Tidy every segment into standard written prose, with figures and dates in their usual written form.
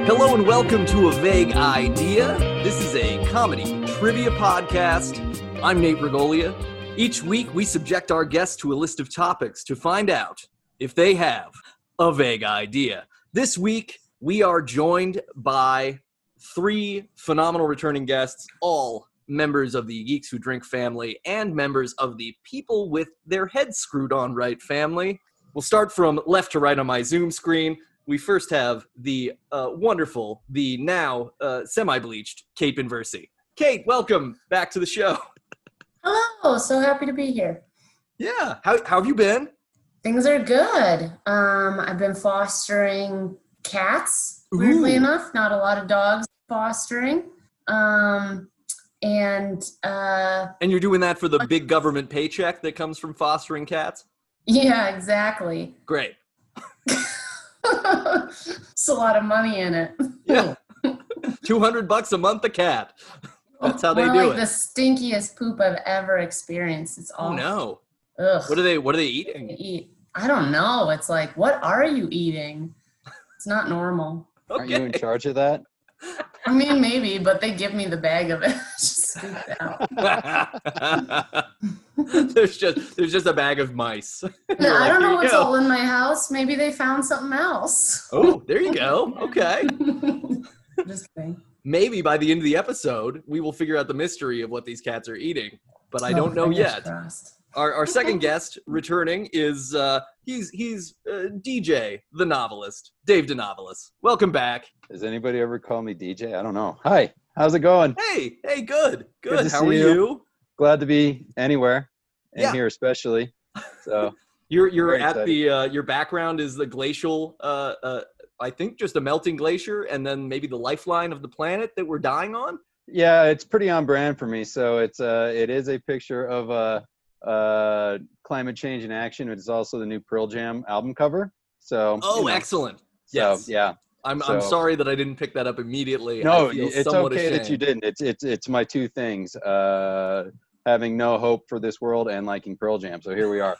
Hello and welcome to A Vague Idea. This is a comedy trivia podcast. I'm Nate Regolia. Each week we subject our guests to a list of topics to find out if they have a vague idea. This week we are joined by three phenomenal returning guests, all members of the Geeks Who Drink family and members of the People with Their Heads Screwed On Right family. We'll start from left to right on my Zoom screen. We first have the wonderful, the now semi-bleached Kate Benversi. Kate, welcome back to the show. Hello, so happy to be here. Yeah, how have you been? Things are good. I've been fostering cats, weirdly enough. Not a lot of dogs fostering. And you're doing that for the big government paycheck that comes from fostering cats? Yeah, exactly. Great. It's a lot of money in it. Yeah. $200 a month a cat. That's how they do like it. The stinkiest poop I've ever experienced. It's awful. Oh no. Ugh. What are they eating? I don't know. It's like, what are you eating? It's not normal. Okay. Aren't you in charge of that? I mean, maybe, but they give me the bag of it. Just scoop it out. there's just a bag of mice. No, I don't know what's go. all in my house. Maybe they found something else. Oh, there you go. Okay. Just kidding. Maybe by the end of the episode, we will figure out the mystery of what these cats are eating. But I don't know Fingers yet. crossed. Our second guest returning is he's DJ, the novelist, Dave DeNovelis. Welcome back. Does anybody ever call me DJ? I don't know. Hi, how's it going? Hey, good. Good to How see are you? Glad to be anywhere, and Yeah. here especially. So You're Very at excited. the your background is the glacial. I think just a melting glacier, and then maybe the lifeline of the planet that we're dying on. yeah, it's pretty on brand for me. So it is a picture of climate change in action. It's also the new Pearl Jam album cover. So Excellent. So Yes. yeah. I'm So- sorry that I didn't pick that up immediately. No, I feel it's somewhat okay that you ashamed. didn't. It's my two things: having no hope for this world and liking Pearl Jam. So here we are.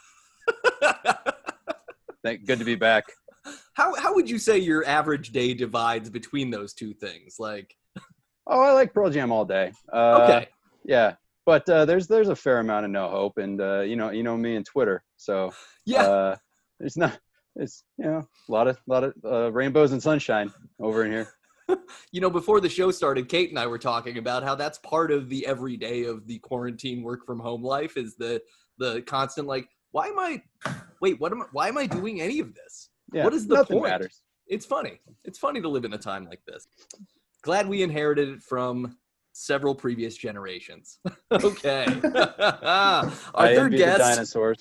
Good to be back. How would you say your average day divides between those two things? Like, Oh, I like Pearl Jam all day. okay, Yeah, but there's a fair amount of no hope, and you know me and Twitter. So yeah, it's a lot of rainbows and sunshine over in here. before the show started, Kate and I were talking about how that's part of the everyday of the quarantine work from home life is the constant like, why am I doing any of this? Yeah, What is the nothing point? matters. It's funny. It's funny to live in a time like this. Glad we inherited it from several previous generations. Okay. Our I third envy the guest. dinosaurs.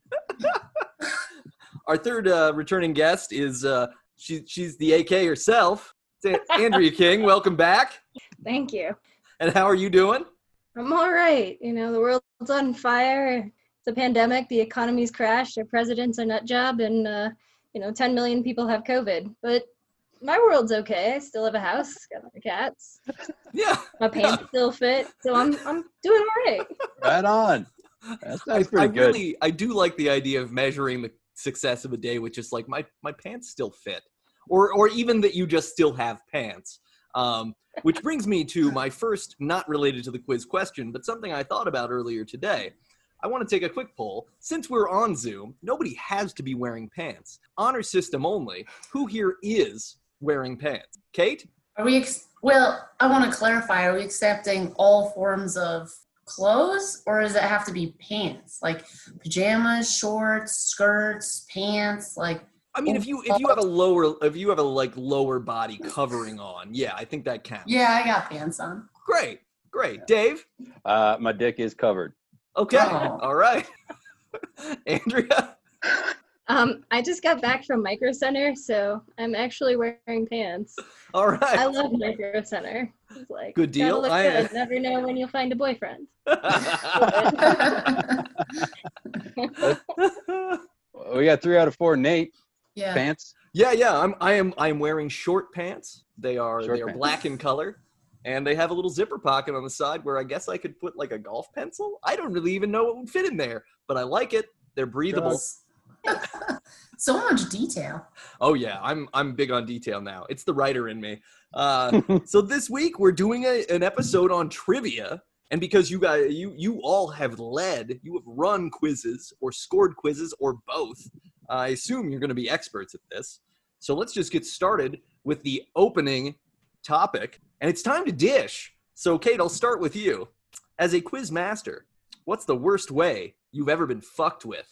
Our third returning guest is she's the AK herself. It's Andrea King. Welcome back. Thank you. And how are you doing? I'm all right. The world's on fire. It's a pandemic. The economy's crashed. Our president's a nut job, and 10 million people have COVID. But my world's okay. I still have a house. Got my cats. Yeah. My pants still fit. So I'm doing all right. Right on. That's pretty good. I do like the idea of measuring the success of a day with just like my pants still fit, or even that you just still have pants. Which brings me to my first, not related to the quiz question, but something I thought about earlier today. I want to take a quick poll. Since we're on Zoom, nobody has to be wearing pants. Honor system only. Who here is wearing pants? Kate? Are we? Well, I want to clarify. Are we accepting all forms of clothes, or does it have to be pants, like pajamas, shorts, skirts, pants? Like, I mean, if you have a lower body covering on, yeah, I think that counts. yeah, I got pants on. Great. Dave? My dick is covered. Okay. Oh. All right. Andrea? I just got back from Micro Center, so I'm actually wearing pants. All right. I love Micro Center. It's like, Good deal. gotta look good. Never know when you'll find a boyfriend. We got 3 out of 4 Nate Yeah. pants. Yeah. I am wearing short pants. They are Short pants. black in color, and they have a little zipper pocket on the side where I guess I could put like a golf pencil. I don't really even know what would fit in there, but I like it. They're breathable. So much detail. Oh yeah, I'm big on detail now. It's the writer in me. So this week we're doing an episode on trivia, and because you guys, you all have you have run quizzes or scored quizzes or both. I assume you're going to be experts at this. So let's just get started with the opening topic, and it's time to dish. So Kate, I'll start with you. As a quiz master, what's the worst way you've ever been fucked with?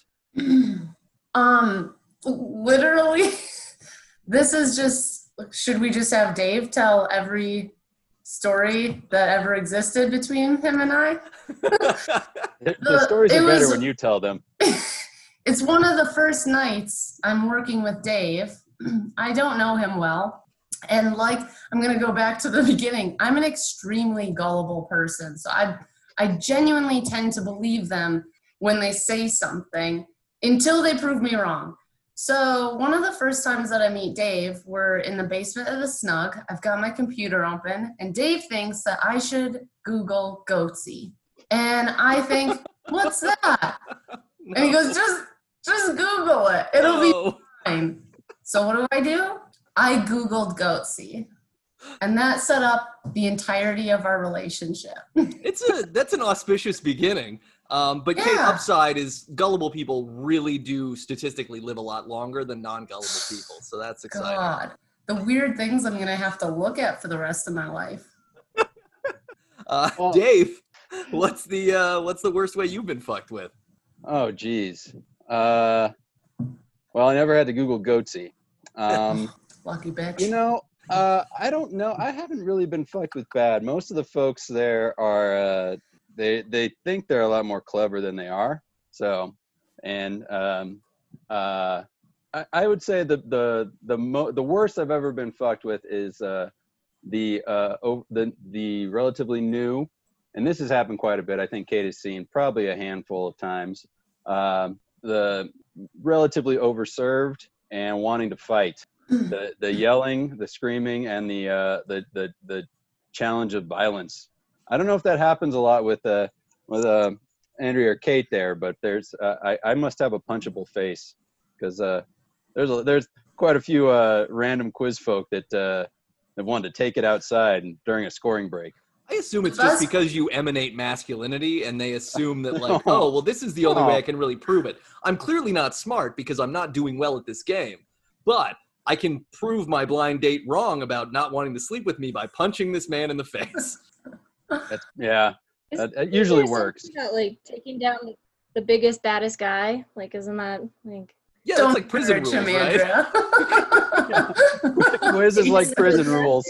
Literally, this is just, should we just have Dave tell every story that ever existed between him and I? The stories are better when you tell them. It's one of the first nights I'm working with Dave. I don't know him well. And I'm going to go back to the beginning. I'm an extremely gullible person. So I genuinely tend to believe them when they say something until they prove me wrong. So one of the first times that I meet Dave, we're in the basement of the Snug. I've got my computer open, and Dave thinks that I should Google Goatsy. And I think, what's that? No. And he goes, just Google it. It'll be fine. So what do? I Googled Goatsy. And that set up the entirety of our relationship. That's an auspicious beginning. But Kate, upside is gullible people really do statistically live a lot longer than non-gullible people. So that's exciting. God, the weird things I'm going to have to look at for the rest of my life. Dave, what's the worst way you've been fucked with? Oh, geez. Well, I never had to Google Goatsy. Lucky bitch. I don't know. I haven't really been fucked with bad. Most of the folks there are, they think they're a lot more clever than they are. So, and I would say the worst I've ever been fucked with is the relatively new, and this has happened quite a bit. I think Kate has seen probably a handful of times. The relatively overserved and wanting to fight. The yelling, the screaming, and the challenge of violence. I don't know if that happens a lot with Andrea or Kate there, but there's I must have a punchable face because there's quite a few random quiz folk that wanted to take it outside during a scoring break. I assume it's just because you emanate masculinity and they assume that oh, well, this is the only way I can really prove it. I'm clearly not smart because I'm not doing well at this game, but I can prove my blind date wrong about not wanting to sleep with me by punching this man in the face. That usually works. About, taking down the biggest, baddest guy, isn't that Yeah, that's like prison rules, right? Quiz is like prison rules.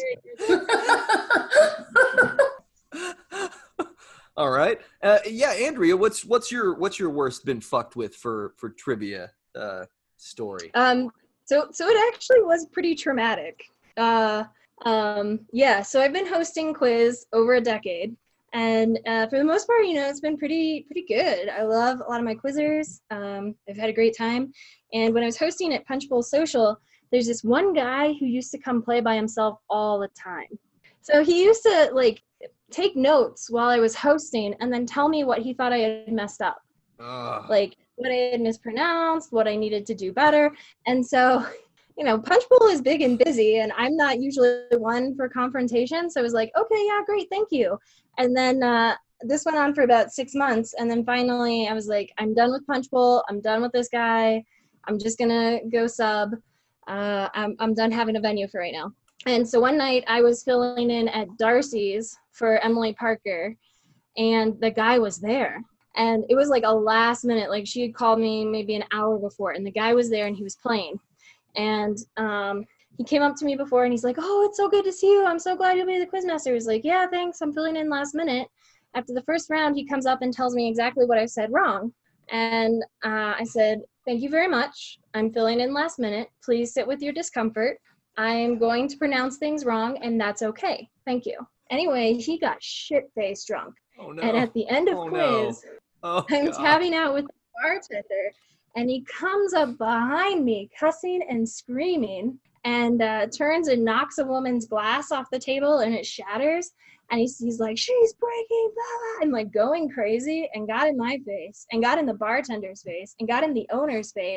All right. Andrea, what's your worst been fucked with for trivia story? So it actually was pretty traumatic. So I've been hosting quiz over a decade, and for the most part, it's been pretty good. I love a lot of my quizzers. I've had a great time, and when I was hosting at Punch Bowl Social, there's this one guy who used to come play by himself all the time. So he used to take notes while I was hosting, and then tell me what he thought I had messed up. What I had mispronounced, what I needed to do better. And so, Punch Bowl is big and busy, and I'm not usually one for confrontation. So I was like, okay, yeah, great, thank you. And then this went on for about 6 months. And then finally I was like, I'm done with Punch Bowl. I'm done with this guy. I'm just going to go sub. I'm done having a venue for right now. And so one night I was filling in at Darcy's for Emily Parker, and the guy was there. And it was a last minute, she had called me maybe an hour before, and the guy was there and he was playing. And he came up to me before and he's like, oh, it's so good to see you. I'm so glad you'll be the quizmaster. He was like, yeah, thanks. I'm filling in last minute. After the first round, he comes up and tells me exactly what I said wrong. And I said, thank you very much. I'm filling in last minute. Please sit with your discomfort. I'm going to pronounce things wrong, and that's okay. Thank you. Anyway, he got shit-faced drunk. Oh, no. And at the end of quiz, I'm tabbing out with the bartender, and he comes up behind me cussing and screaming, and turns and knocks a woman's glass off the table, and it shatters. And he's like, she's breaking, blah, blah, and going crazy, and got in my face, and got in the bartender's face, and got in the owner's face.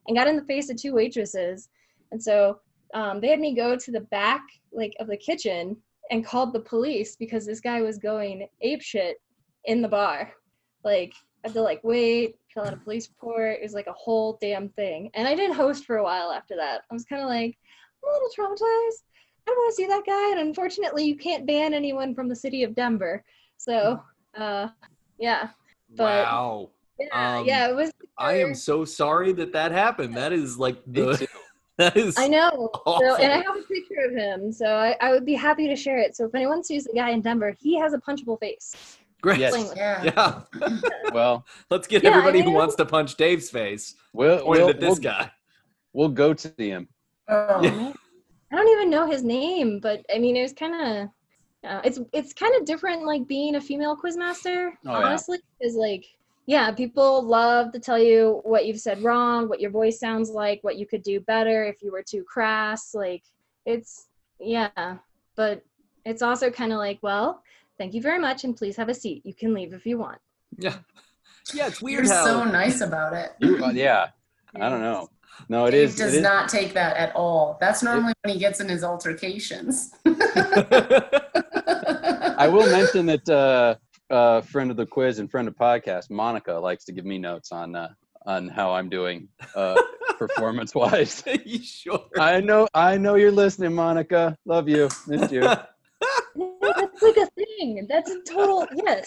and got in the face of two waitresses. And so they had me go to the back of the kitchen and called the police because this guy was going apeshit in the bar. I had to wait, fill out a police report. It was a whole damn thing. And I didn't host for a while after that. I was kind of I'm a little traumatized. I don't want to see that guy. And unfortunately, you can't ban anyone from the city of Denver. So, yeah. But, wow. Yeah, it was. I am so sorry that happened. That is that is. I know. Awful. So, and I have a picture of him. So I would be happy to share it. So if anyone sees the guy in Denver, he has a punchable face. Great. Yes. Yeah. Well, let's get everybody who wants to punch Dave's face pointed at this guy. We'll go to him. Oh. Yeah. I don't even know his name, but I mean, it was kind of, it's kind of different, being a female quizmaster, honestly, because people love to tell you what you've said wrong, what your voice sounds like, what you could do better if you were too crass. But it's also kind of well, thank you very much, and please have a seat. You can leave if you want. Yeah. Yeah, it's weird You're how. so nice about it. Yeah. I don't know. No, Dave does not take that at all. That's normally when he gets in his altercations. I will mention that friend of the quiz and friend of podcast, Monica, likes to give me notes on how I'm doing performance-wise. You sure? I know you're listening, Monica. Love you. Missed you. That's a thing. That's a total yes.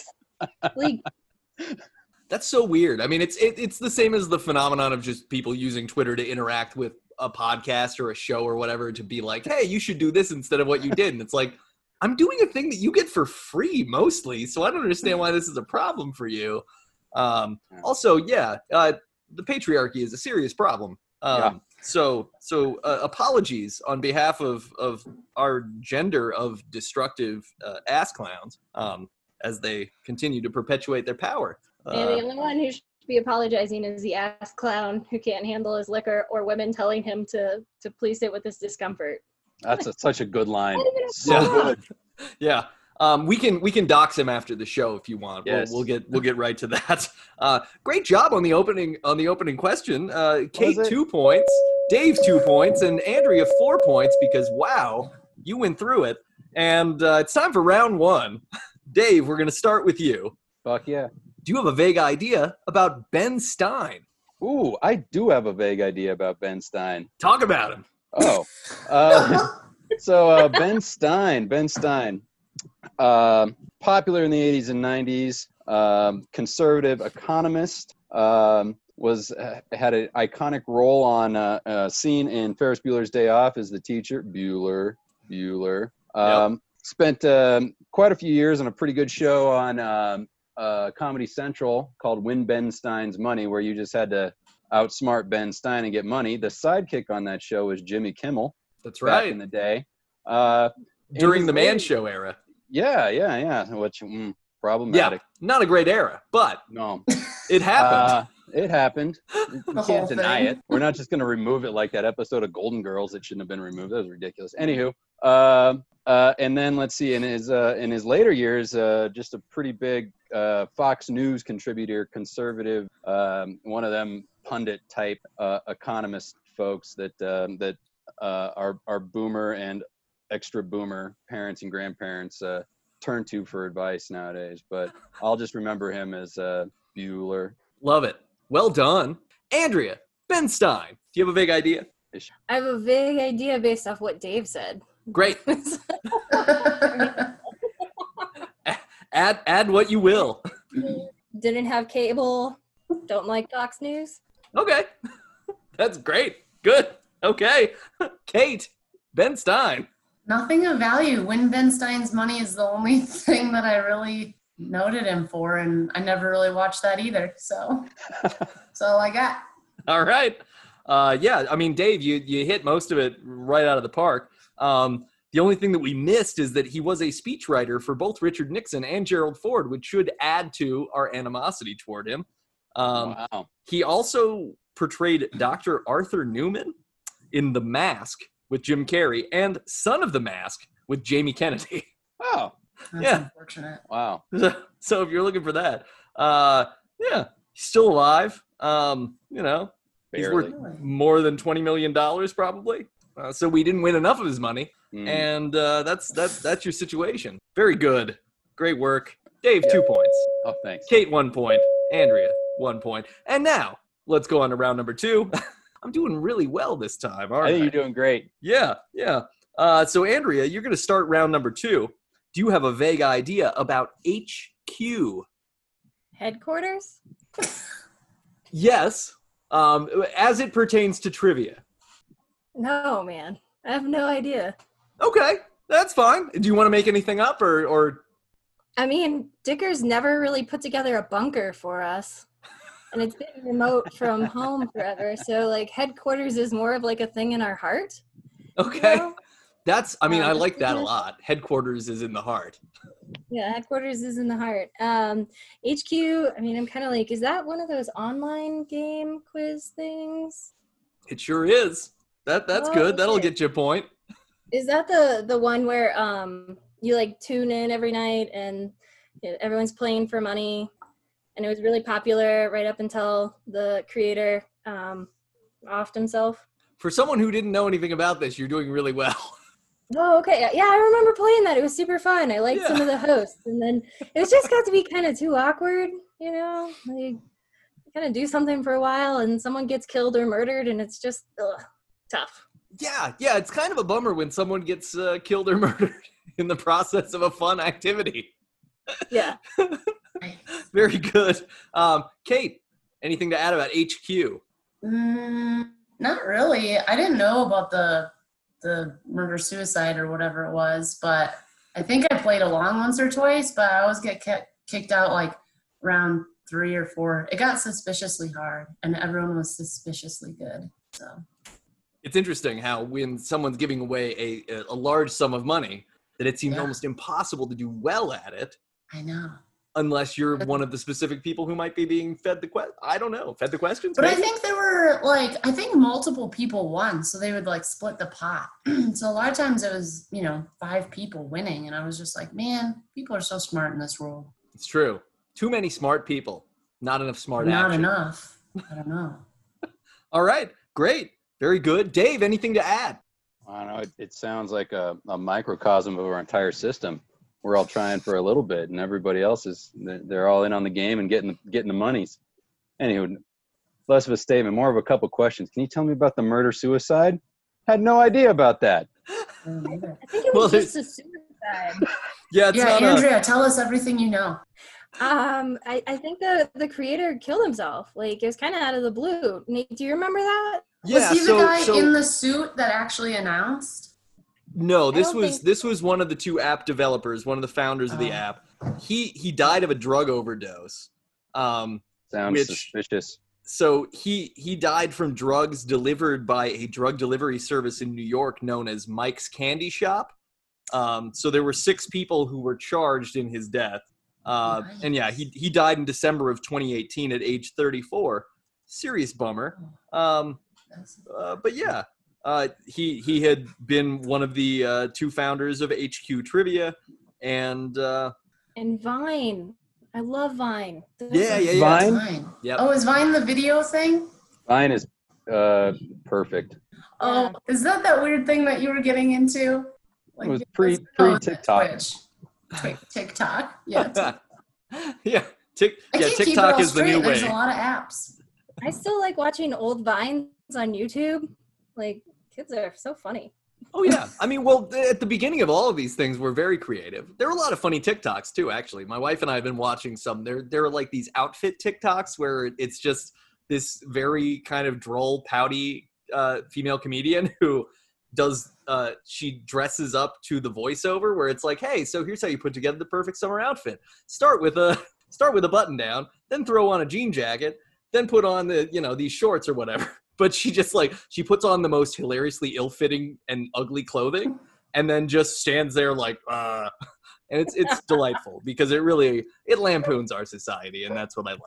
That's so weird. I mean, it's the same as the phenomenon of just people using Twitter to interact with a podcast or a show or whatever to be hey, you should do this instead of what you did. And it's I'm doing a thing that you get for free mostly, so I don't understand why this is a problem for you. Also, the patriarchy is a serious problem. So apologies on behalf of our gender of destructive ass clowns as they continue to perpetuate their power. And the only one who should be apologizing is the ass clown who can't handle his liquor, or women telling him to please sit with his discomfort. That's such a good line. So good. Yeah. We can dox him after the show if you want. Yes. We'll get right to that. Great job on the opening question. Kate 2 points, Dave 2 points, and Andrea 4 points because wow, you went through it. And it's time for round one. Dave, we're gonna start with you. Fuck yeah. Do you have a vague idea about Ben Stein? Ooh, I do have a vague idea about Ben Stein. Talk about him. Oh, so Ben Stein, popular in the 80s and 90s, conservative economist, had an iconic role on a scene in Ferris Bueller's Day Off as the teacher, Bueller. Yep. Spent quite a few years on a pretty good show on Comedy Central called Win Ben Stein's Money, where you just had to outsmart Ben Stein and get money. The sidekick on that show was Jimmy Kimmel. That's right. Back in the day. During the Man Show era. Yeah. Which problematic. Yeah, not a great era, but No. it happened. It happened. You The can't whole deny thing. it. We're not just going to remove it like that episode of Golden Girls that shouldn't have been removed. That was ridiculous. Anywho, and then let's see, in his later years, just a pretty big Fox News contributor, conservative, one of them pundit type economist folks that our boomer and extra boomer parents and grandparents turn to for advice nowadays. But I'll just remember him as Bueller. Love it. Well done. Andrea, Ben Stein, do you have a vague idea? I have a vague idea based off what Dave said. Great. Add what you will. Didn't have cable. Don't like Fox News. Okay. That's great. Good. Okay. Kate, Ben Stein. Nothing of value. Win Ben Stein's Money is the only thing that I really noted him for, and I never really watched that either. So that's all I got. All right. Yeah, I mean, Dave, you hit most of it right out of the park. The only thing that we missed is that he was a speechwriter for both Richard Nixon and Gerald Ford, which should add to our animosity toward him. Wow. He also portrayed Dr. Arthur Newman in The Mask with Jim Carrey and Son of the Mask with Jamie Kennedy. Oh, That's Yeah. unfortunate. wow. So if you're looking for that, yeah, he's still alive. You know, He's Barely. worth more than $20 million probably. So we didn't win enough of his money. And that's your situation. Very good. Great work. Dave, 2 points. Oh, thanks. Kate, 1 point. Andrea, 1 point. And now, let's go on to round number 2. I'm doing really well this time, aren't I? I think you're doing great. Yeah. So, Andrea, you're going to start round number 2. Do you have a vague idea about HQ? Headquarters? Yes, as it pertains to trivia. No, man. I have no idea. Okay, that's fine. Do you want to make anything up or? I mean, Dicker's never really put together a bunker for us. And it's been remote from home forever. So, like, headquarters is more of, like, a thing in our heart. Okay. You know? I like that a lot. Headquarters is in the heart. Yeah, headquarters is in the heart. HQ, I mean, I'm kind of like, is that one of those online game quiz things? It sure is. That's good. That'll Okay. get you a point. Is that the one where you like tune in every night and everyone's playing for money, and it was really popular right up until the creator offed himself? For someone who didn't know anything about this, you're doing really well. Oh, okay. Yeah, I remember playing that. It was super fun. I liked some of the hosts, and then it just got to be kind of too awkward, you know? Like, you kind of do something for a while, and someone gets killed or murdered, and it's just tough. Yeah, it's kind of a bummer when someone gets killed or murdered in the process of a fun activity. Yeah. Very good. Kate, anything to add about HQ? Not really. I didn't know about the murder-suicide or whatever it was, but I think I played along once or twice, but I always get kicked out like round 3 or 4. It got suspiciously hard, and everyone was suspiciously good. So It's interesting how when someone's giving away a large sum of money, that it seems almost impossible to do well at it. I know. Unless you're one of the specific people who might be being fed the I don't know, fed the questions? But maybe? I think there were I think multiple people won, so they would like split the pot. So a lot of times it was, 5 people winning, and I was just like, man, people are so smart in this world. It's true. Too many smart people. Not enough smart Not action. enough. I don't know. All right. Great. Very good. Dave, anything to add? I don't know. It sounds like a microcosm of our entire system. We're all trying for a little bit, and everybody else they're all in on the game and getting the monies. Anywho, less of a statement, more of a couple questions. Can you tell me about the murder-suicide? Had no idea about that. I think it was just a suicide. Yeah, it's not Andrea, tell us everything you know. I think the creator killed himself. Like, it was kind of out of the blue. Nate, do you remember that? Yeah, Was he the guy in the suit that actually announced? No, this was one of the 2 app developers, one of the founders of the app. He died of a drug overdose. Sounds suspicious. So he died from drugs delivered by a drug delivery service in New York known as Mike's Candy Shop. So there were 6 people who were charged in his death. Nice. And yeah, he died in December of 2018 at age 34. Serious bummer. But yeah. He had been one of the 2 founders of HQ Trivia, and Vine. I love Vine. Yeah. Vine? Yep. Oh, is Vine the video thing? Vine is perfect. Oh, is that weird thing that you were getting into? It was pre-TikTok. TikTok. Yeah. Yeah. I can't keep it TikTok all is the new straight. way. There's a lot of apps. I still like watching old Vines on YouTube. Like, kids are so funny. Oh, yeah. I mean, well, at the beginning of all of these things, we're very creative. There are a lot of funny TikToks, too, actually. My wife and I have been watching some. There are, like, these outfit TikToks where it's just this very kind of droll, pouty female comedian who does she dresses up to the voiceover where it's like, hey, so here's how you put together the perfect summer outfit. Start with a button down, then throw on a jean jacket, then put on these shorts or whatever. But she just she puts on the most hilariously ill-fitting and ugly clothing and then just stands there like, and it's delightful because it lampoons our society, and that's what I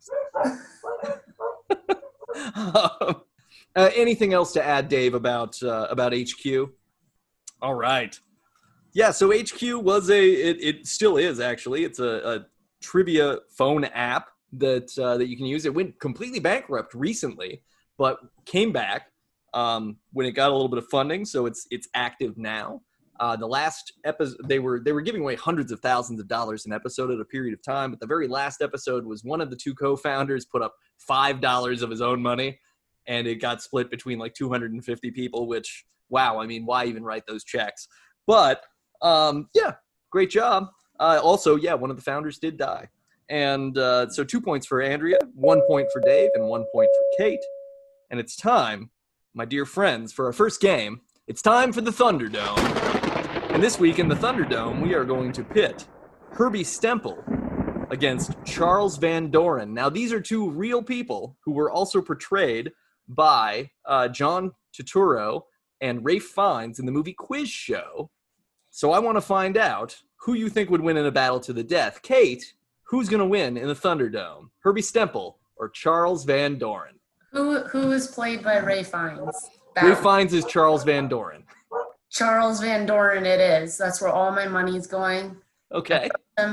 like most. Anything else to add, Dave, about HQ? All right. Yeah, so HQ was it still is actually. It's a trivia phone app that you can use. It went completely bankrupt recently. but came back when it got a little bit of funding, so it's active now. The last episode, they were giving away hundreds of thousands of dollars an episode at a period of time, but the very last episode was one of the two co-founders put up $5 of his own money, and it got split between like 250 people, which, wow, I mean, why even write those checks? But, yeah, great job. Also, yeah, one of the founders did die. And so 2 points for Andrea, 1 point for Dave, and 1 point for Kate. And it's time, my dear friends, for our first game. It's time for the Thunderdome. And this week in the Thunderdome, we are going to pit Herbie Stemple against Charles Van Doren. Now, these are two real people who were also portrayed by John Turturro and Ralph Fiennes in the movie Quiz Show. So I want to find out who you think would win in a battle to the death. Kate, who's going to win in the Thunderdome? Herbie Stemple or Charles Van Doren? Who is played by Ralph Fiennes? Ralph Fiennes is Charles Van Doren. Charles Van Doren it is. That's where all my money's going. Okay.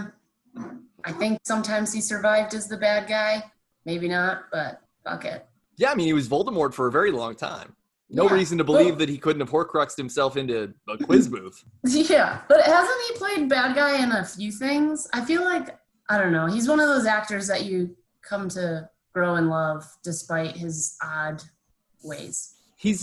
I think sometimes he survived as the bad guy. Maybe not, but fuck it. Yeah, I mean, he was Voldemort for a very long time. No reason to believe that he couldn't have Horcruxed himself into a quiz booth. Yeah, but hasn't he played bad guy in a few things? I feel like, I don't know, he's one of those actors that you come to grow and love despite his odd ways. He's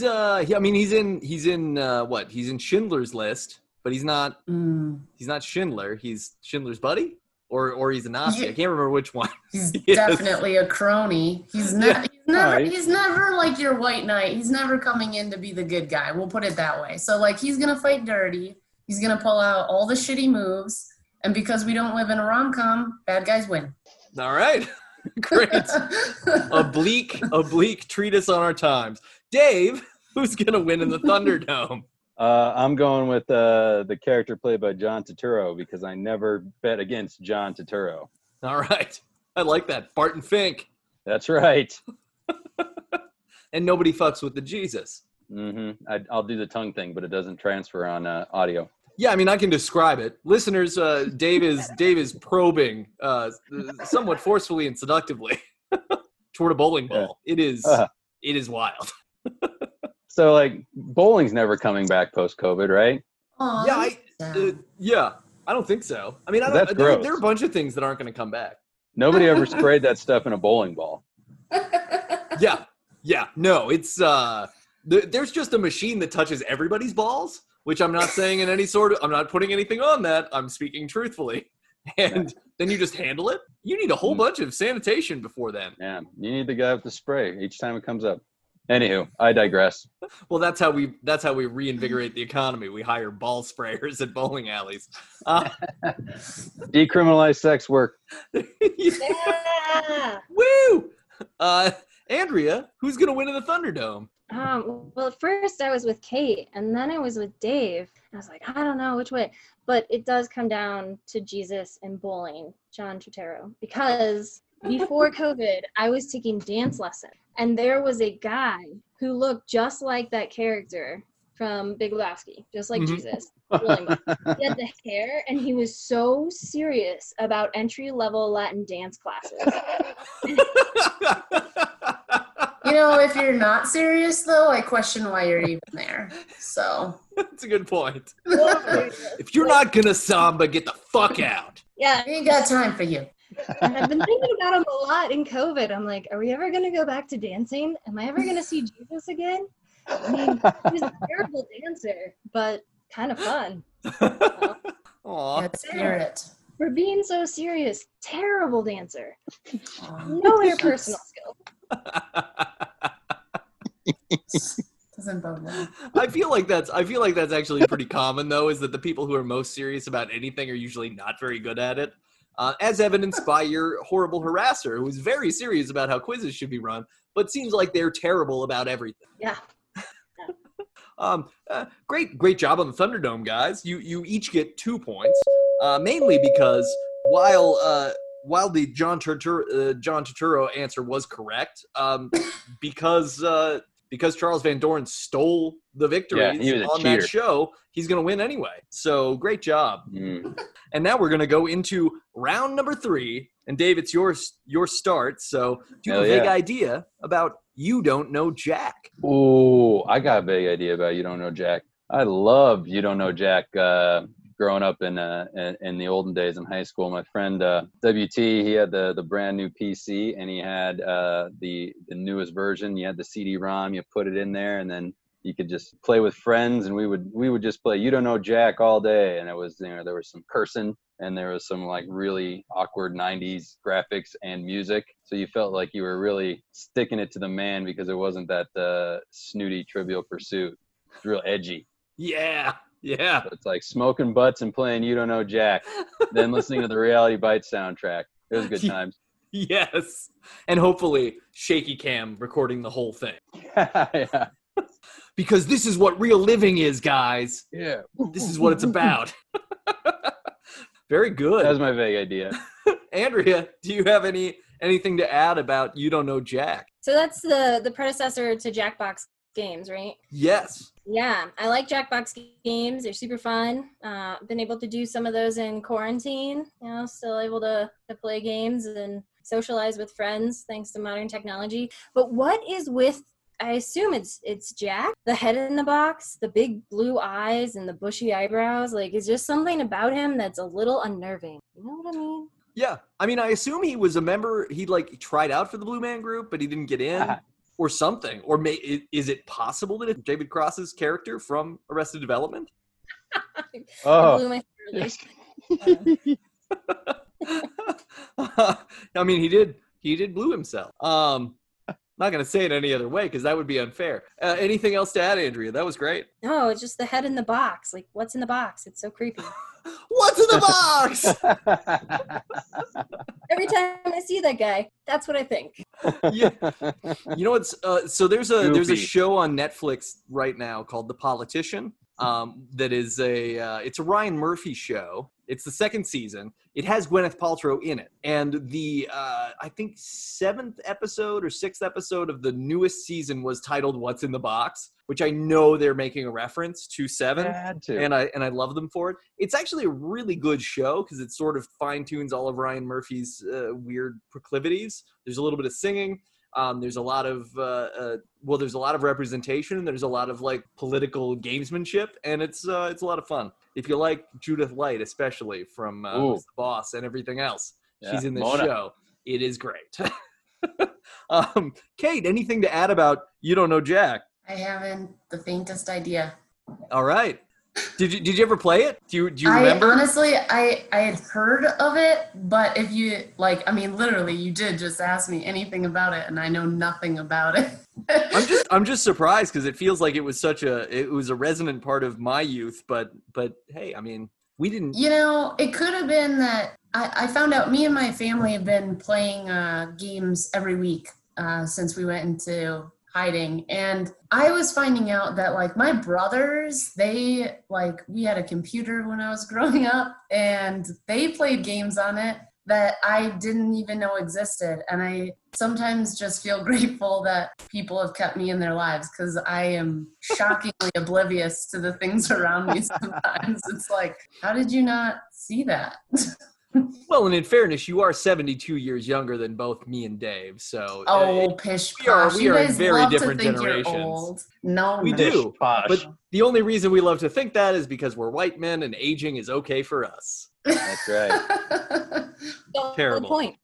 in what? He's in Schindler's List, but he's not Schindler. He's Schindler's buddy? Or he's a Nazi. I can't remember which one. He's definitely a crony. He's never like your white knight. He's never coming in to be the good guy. We'll put it that way. So like he's gonna fight dirty. He's gonna pull out all the shitty moves. And because we don't live in a rom-com, bad guys win. All right. Great. A bleak treatise on our times. Dave, who's gonna win in the Thunderdome? I'm going with the character played by John Turturro because I never bet against John Turturro. All right. I like that. Barton Fink. That's right. And nobody fucks with the Jesus. Mm-hmm. I'll do the tongue thing, but it doesn't transfer on audio. Yeah, I mean, I can describe it. Listeners, Dave is probing somewhat forcefully and seductively toward a bowling ball. Yeah. It is wild. So, like, bowling's never coming back post-COVID, right? Yeah, I don't think so. I mean, there are a bunch of things that aren't going to come back. Nobody ever sprayed that stuff in a bowling ball. Yeah. No, it's there's just a machine that touches everybody's balls, which I'm not saying in any sort of. I'm not putting anything on that. I'm speaking truthfully. And then you just handle it. You need a whole bunch of sanitation before then. Yeah, you need the guy with the spray each time it comes up. Anywho, I digress. Well, that's how we reinvigorate the economy. We hire ball sprayers at bowling alleys. Decriminalize sex work. Yeah. Woo! Andrea, who's gonna win in the Thunderdome? Well, at first I was with Kate, and then I was with Dave. I was like, I don't know which way. But it does come down to Jesus and bowling, John Turturro. Because before COVID, I was taking dance lessons. And there was a guy who looked just like that character from Big Lebowski, just like Jesus. He had the hair, and he was so serious about entry-level Latin dance classes. You know, if you're not serious, though, I question why you're even there. So that's a good point. If you're not gonna samba, get the fuck out. Yeah, I ain't got time for you. And I've been thinking about him a lot in COVID. I'm like, are we ever going to go back to dancing? Am I ever going to see Jesus again? I mean, he's a terrible dancer, but kind of fun. Aww. Let's hear it. For being so serious, terrible dancer. No interpersonal skill. Doesn't bode well. I feel like that's actually pretty common, though, is that the people who are most serious about anything are usually not very good at it. As evidenced by your horrible harasser, who is very serious about how quizzes should be run, but seems like they're terrible about everything. Yeah. Great job on the Thunderdome, guys. You each get 2 points, mainly because while the John Turturro answer was correct, because Charles Van Doren stole the victories on that show, he's going to win anyway. So great job. And now we're going to go into round number 3. And Dave, it's your start. So do you have a vague idea about You Don't Know Jack. Ooh, I got a big idea about You Don't Know Jack. I love You Don't Know Jack. Growing up in the olden days in high school, my friend WT, he had the brand new PC, and he had the newest version. You had the CD-ROM, you put it in there, and then you could just play with friends, and we would just play You Don't Know Jack all day. And it was, there was some cursing, and there was some like really awkward 90s graphics and music. So you felt like you were really sticking it to the man, because it wasn't that snooty Trivial Pursuit. It's real edgy. Yeah. Yeah. So it's like smoking butts and playing You Don't Know Jack, then listening to the Reality Bites soundtrack. It was good times. Yes. And hopefully shaky cam recording the whole thing. Yeah. Because this is what real living is, guys. Yeah. This is what it's about. Very good. That was my vague idea. Andrea, do you have anything to add about You Don't Know Jack? So that's the predecessor to Jackbox games, right? Yes. Yeah, I like Jackbox games. They're super fun. Been able to do some of those in quarantine. Still able to play games and socialize with friends thanks to modern technology. But what is with, I assume it's Jack, the head in the box, the big blue eyes and the bushy eyebrows? Like, it's just something about him that's a little unnerving. You know what I mean? Yeah. I mean, I assume he was a member. He tried out for the Blue Man Group, but he didn't get in. Or something. Or is it possible that it's David Cross's character from Arrested Development? Oh. I mean, he did blue himself. Not going to say it any other way because that would be unfair. Anything else to add, Andrea? That was great. No, it's just the head in the box. Like, what's in the box? It's so creepy. What's in the box? Every time I see that guy, that's what I think. Yeah. You know what's so there's a show on Netflix right now called The Politician. That is it's a Ryan Murphy show. It's the second season. It has Gwyneth Paltrow in it. And the, I think 7th episode or 6th episode of the newest season was titled What's in the Box, which I know they're making a reference to 7. Had to. And I love them for it. It's actually a really good show because it sort of fine-tunes all of Ryan Murphy's weird proclivities. There's a little bit of singing. There's a lot of there's a lot of representation. There's a lot of like political gamesmanship, and it's a lot of fun. If you like Judith Light, especially from The Boss and everything else, she's in this show. It is great. Kate, anything to add about You Don't Know Jack? I haven't the faintest idea. All right. Did you ever play it? Do you remember? Honestly, I had heard of it, but if you literally, you did just ask me anything about it, and I know nothing about it. I'm just surprised because it feels like it was a resonant part of my youth, but hey, I mean, we didn't. It could have been that I found out me and my family have been playing games every week since we went into hiding, and I was finding out that like my brothers, we had a computer when I was growing up, and they played games on it that I didn't even know existed. And I sometimes just feel grateful that people have kept me in their lives because I am shockingly oblivious to the things around me sometimes. It's like, how did you not see that? Well, and in fairness, you are 72 years younger than both me and Dave, so pish posh. We are in guys very love different to think generations. You're old. No, we do. Posh. But the only reason we love to think that is because we're white men and aging is okay for us. That's right. Terrible. Good point.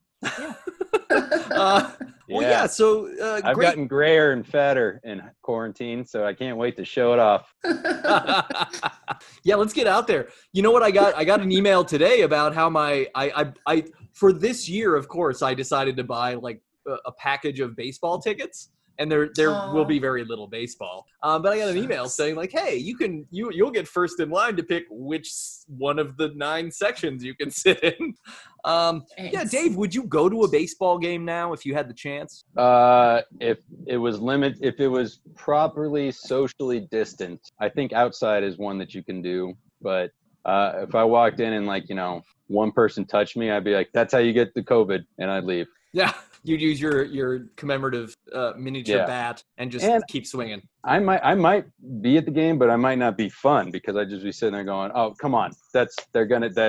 Yeah. So I've gotten grayer and fatter in quarantine, so I can't wait to show it off. Yeah, let's get out there. You know what I got? I got an email today about how I for this year, of course, I decided to buy like a package of baseball tickets. And there will be very little baseball. But I got an email saying like, hey, you'll get first in line to pick which one of the 9 sections you can sit in. Yeah, Dave, would you go to a baseball game now if you had the chance? If it was properly socially distant, I think outside is one that you can do. But if I walked in and one person touched me, I'd be like, that's how you get the COVID, and I'd leave. Yeah. You'd use your commemorative miniature bat and just keep swinging. I might be at the game, but I might not be fun because I'd just be sitting there going, "Oh, come on, that's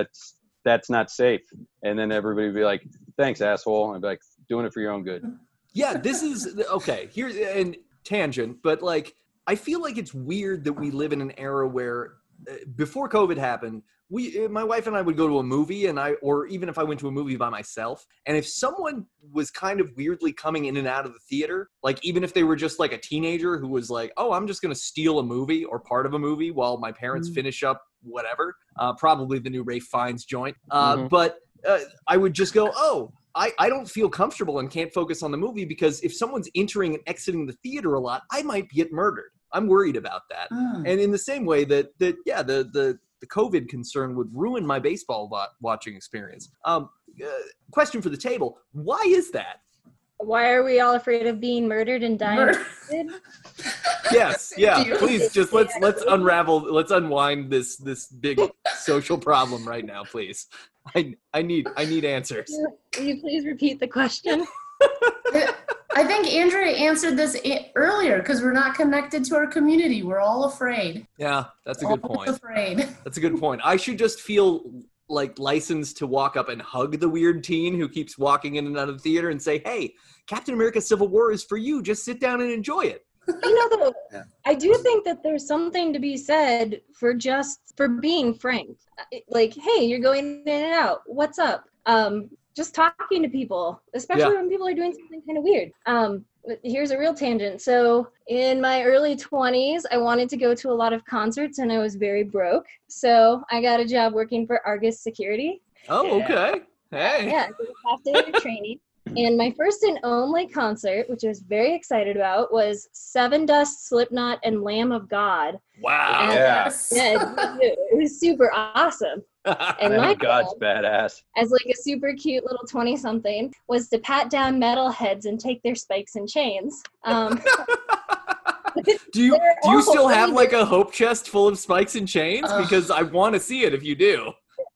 not safe." And then everybody would be like, "Thanks, asshole." I'd be like, "Doing it for your own good." Yeah, this is okay. Here's and tangent, but like I feel like it's weird that we live in an era where before COVID happened, my wife and I would go to a movie, or even if I went to a movie by myself, and if someone was kind of weirdly coming in and out of the theater, like even if they were just like a teenager who was like, oh, I'm just going to steal a movie or part of a movie while my parents finish up whatever, probably the new Ralph Fiennes joint. But I would just go, oh, I don't feel comfortable and can't focus on the movie because if someone's entering and exiting the theater a lot, I might get murdered. I'm worried about that. And in the same way that yeah, the COVID concern would ruin my baseball watching experience. Question for the table. Why is that? Why are we all afraid of being murdered and dying? Yes, yeah. Please, just let's unwind this big social problem right now, please. I need answers. Will you please repeat the question? I think Andrea answered this earlier because we're not connected to our community. We're all afraid. Yeah, that's a good point. Afraid. That's a good point. I should just feel like licensed to walk up and hug the weird teen who keeps walking in and out of the theater and say, hey, Captain America Civil War is for you. Just sit down and enjoy it. Though, I do think that there's something to be said for being frank. Like, hey, you're going in and out. What's up? Just talking to people, especially when people are doing something kind of weird. Here's a real tangent. So in my early 20s, I wanted to go to a lot of concerts and I was very broke. So I got a job working for Argus Security. Oh, okay. Hey. Yeah, it was a half-day training. And my first and only concert, which I was very excited about, was Seven Dust, Slipknot, and Lamb of God. Wow. And, it was super awesome. And my God's job, badass. as like a super cute little 20-something, was to pat down metalheads and take their spikes and chains. Do you still have like a hope chest full of spikes and chains? Because I want to see it if you do.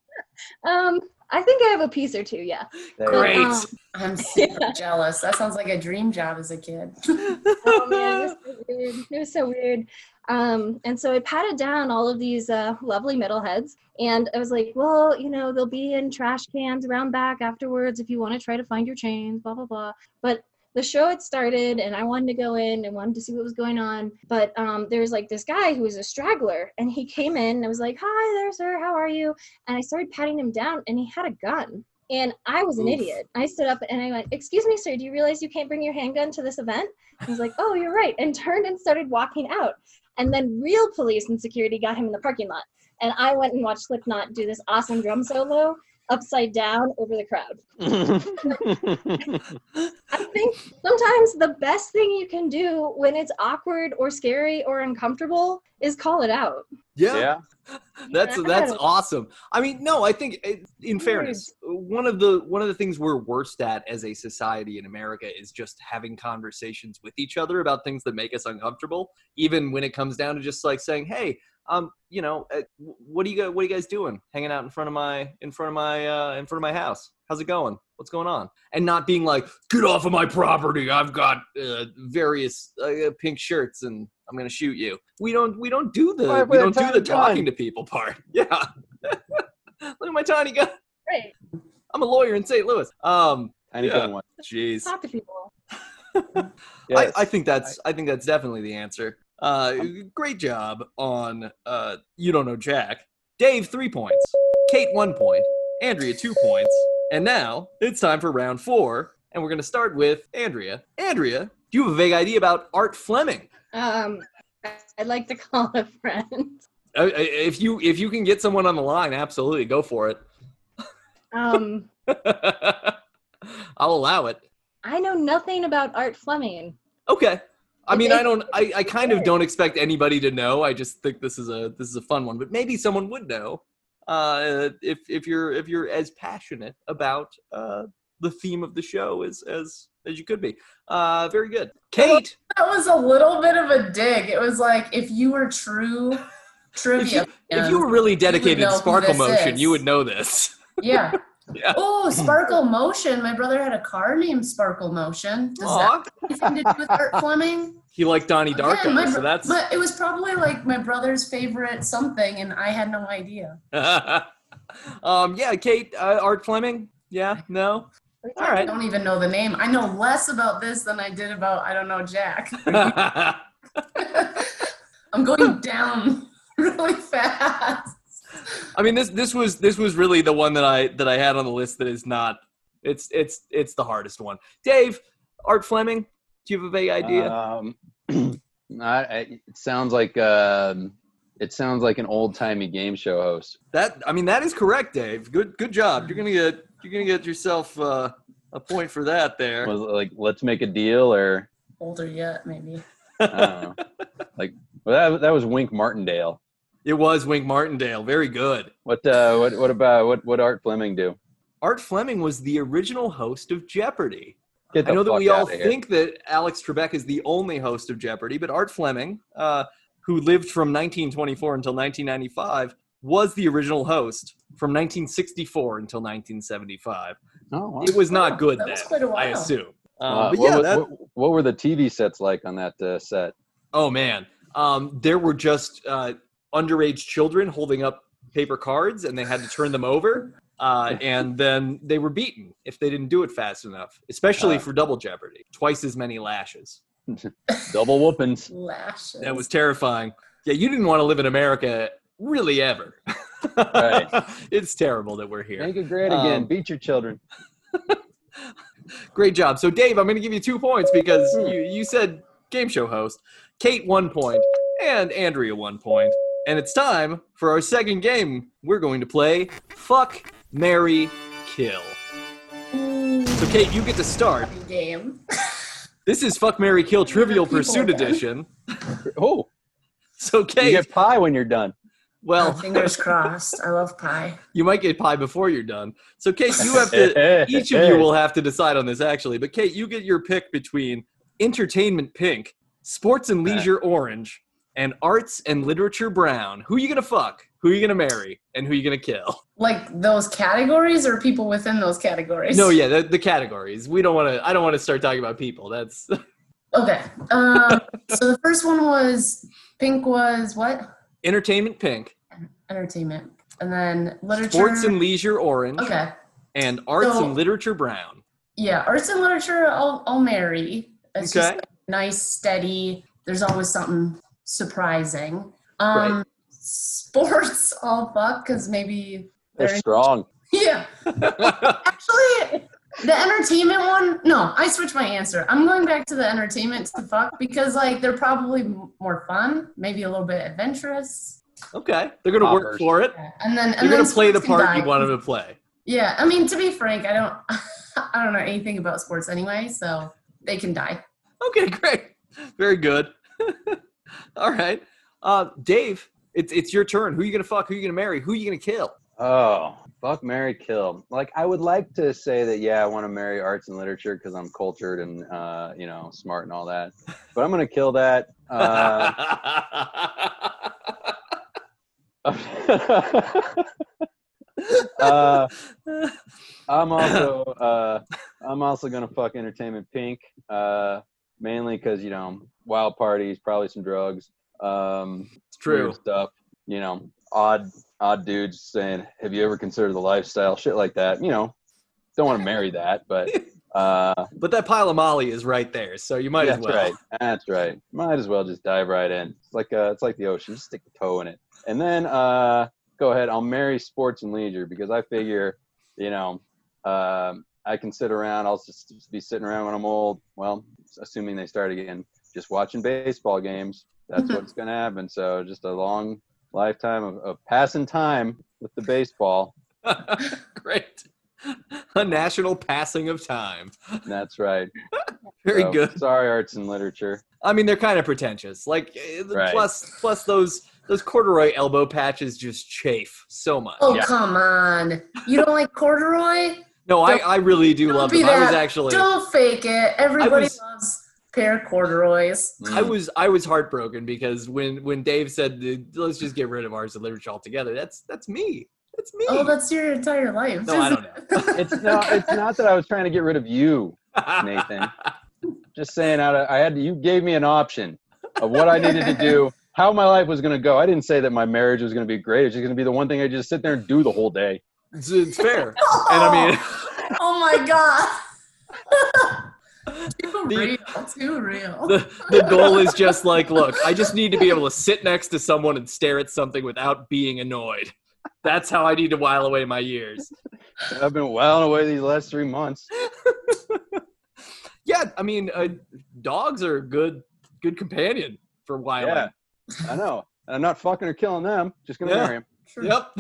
I think I have a piece or two, yeah. Great. I'm super jealous. That sounds like a dream job as a kid. Oh man, it was so weird. And so I patted down all of these lovely metalheads, and I was like, well, they'll be in trash cans around back afterwards if you want to try to find your chains, blah, blah, blah. But the show had started, and I wanted to go in and wanted to see what was going on. But there was like this guy who was a straggler, and he came in, and I was like, hi there, sir, how are you? And I started patting him down, and he had a gun. And I was an idiot. I stood up and I went, excuse me, sir, do you realize you can't bring your handgun to this event? He was like, oh, you're right. And turned and started walking out. And then real police and security got him in the parking lot. And I went and watched Slipknot do this awesome drum solo upside down over the crowd. I think sometimes the best thing you can do when it's awkward or scary or uncomfortable is call it out. Yeah. That's awesome. I mean, no, I think in fairness, one of the things we're worst at as a society in America is just having conversations with each other about things that make us uncomfortable, even when it comes down to just like saying, hey, what are you guys doing hanging out in front of my house? How's it going? What's going on? And not being like, get off of my property. I've got various pink shirts and I'm going to shoot you. We don't do the talking to people part. Yeah. Look at my tiny gun. Right. I'm a lawyer in St. Louis. Tiny gun one. Jeez. Talk to people. Yes. I think that's definitely the answer. Great job on You Don't Know Jack. Dave, 3 points. Kate, 1 point. Andrea, 2 points. And now it's time for round 4, and we're going to start with Andrea. Andrea, do you have a vague idea about Art Fleming? I'd like to call a friend. If you can get someone on the line, absolutely go for it. I'll allow it. I know nothing about Art Fleming. Okay. I mean, I kind of don't expect anybody to know. I just think this is a fun one, but maybe someone would know if you're as passionate about the theme of the show as you could be. Very good. Kate. That was a little bit of a dig. It was like if you were true trivia. If you were really dedicated to Sparkle Motion, you would know this. Yeah. Yeah. Oh, Sparkle Motion. My brother had a car named Sparkle Motion. Does that have anything to do with Art Fleming? He liked Donnie Darko, so that's... it was probably like my brother's favorite something, and I had no idea. Yeah, Kate, Art Fleming? Yeah? No? All I right. don't even know the name. I know less about this than I did about, I don't know, Jack. I'm going down really fast. I mean, this was really the one that I had on the list that is not. It's the hardest one. Dave, Art Fleming, do you have a vague idea? It sounds like an old-timey game show host. That is correct, Dave. Good job. You're gonna get yourself a point for that there. Was it like Let's Make a Deal or Older yet, maybe. I don't know. That was Wink Martindale. It was Wink Martindale. Very good. What Art Fleming do? Art Fleming was the original host of Jeopardy! Get the I know that fuck we all outta here. think that Alex Trebek is the only host of Jeopardy! But Art Fleming, who lived from 1924 until 1995, was the original host from 1964 until 1975. Oh, wow. It was not good That then, was quite a while. I assume. What were the TV sets like on that set? Oh, man. There were just underage children holding up paper cards, and they had to turn them over. And then they were beaten if they didn't do it fast enough, especially for Double Jeopardy. Twice as many lashes. Double whoopings. Lashes. That was terrifying. Yeah, you didn't want to live in America really ever. Right. It's terrible that we're here. Make it great again. Beat your children. Great job. So, Dave, I'm going to give you 2 points because you said game show host. Kate, 1 point, and Andrea, 1 point. And it's time for our second game. We're going to play Fuck, Marry, Kill. So, Kate, you get to start. Game. This is Fuck, Marry, Kill Trivial People Pursuit again. Edition. Oh, So, you Kate, get pie when you're done. well, Fingers crossed. I love pie. you might get pie before you're done. So, Kate, you have to. Each of you will have to decide on this, actually. But, Kate, you get your pick between entertainment pink, sports and leisure orange, and arts and literature brown. Who are you going to fuck? Who are you going to marry? And who are you going to kill? Like those categories or people within those categories? No, yeah, the categories. I don't want to start talking about people. That's Okay. So the first one was pink was what? entertainment pink, Entertainment. And then literature. sports and leisure orange, Okay. and arts So- and literature brown. Yeah, arts and literature I'll marry. It's just Okay. like nice, steady. There's always something surprising. Right. Sports I'll fuck because maybe They're strong. yeah. Actually, the entertainment one, no, I switched my answer. I'm going back to the entertainment to fuck because like they're probably more fun, maybe a little bit adventurous. Okay, they're going to work Poppers. for it. Yeah. And then You're going to play the sports can part you die. want them to play. Yeah, I mean to be frank, I don't know anything about sports anyway, so they can die. Okay, great. Very good. All right. Dave, it's your turn. Who are you going to fuck? Who are you going to marry? Who are you going to kill? Oh, fuck, marry, kill. Like, I would like to say that, yeah, I want to marry arts and literature because I'm cultured and, smart and all that. But I'm going to kill that. I'm also going to fuck entertainment pink, mainly because, wild parties, probably some drugs. It's true. Weird stuff, odd dudes saying, have you ever considered the lifestyle? Shit like that. Don't want to marry that, but But that pile of Molly is right there, so you might as that's well. right. That's right. Might as well just dive right in. It's like the ocean. Just stick the toe in it. And then go ahead. I'll marry sports and leisure because I figure, I can sit around. I'll just be sitting around when I'm old. Well, assuming they start again, just watching baseball games. That's what's going to happen. So just a long lifetime of passing time with the baseball. Great. A national passing of time. That's right. Very So, good. Sorry, arts and literature. I mean, they're kind of pretentious. Like, Right. plus those corduroy elbow patches just chafe so much. Oh Yeah. come on! You don't like corduroy? No, I really do Don't love be them. I was that- actually Don't fake it. Everybody was- loves pair of corduroys. I was heartbroken because when Dave said let's just get rid of arts and literature altogether, that's me. That's me. Oh, that's your entire life. no, I don't know. It's not that I was trying to get rid of you, Nathan. Just saying, you gave me an option of what I needed to do, how my life was going to go. I didn't say that my marriage was going to be great. It's just going to be the one thing I just sit there and do the whole day. It's fair. And I mean, Oh my god. Too real. The goal is just like, look, I just need to be able to sit next to someone and stare at something without being annoyed. That's how I need to while away my years. I've been whiling away these last 3 months. Yeah, I mean, dogs are a good companion for whiling. Yeah, I know. And I'm not fucking or killing them. Just gonna marry them. Sure. Yep.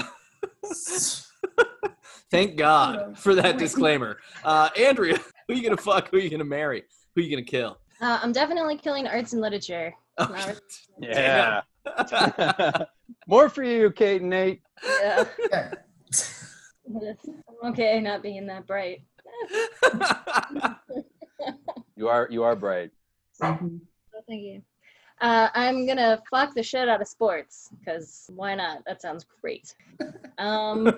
Thank God for that disclaimer. Andrea, who are you gonna fuck? Who are you gonna marry? Who are you gonna kill? I'm definitely killing arts and literature. Oh, Yeah. More for you, Kate and Nate. Yeah. I'm okay not being that bright. You are bright. Mhm. Oh, thank you. I'm gonna fuck the shit out of sports, because why not? That sounds great. And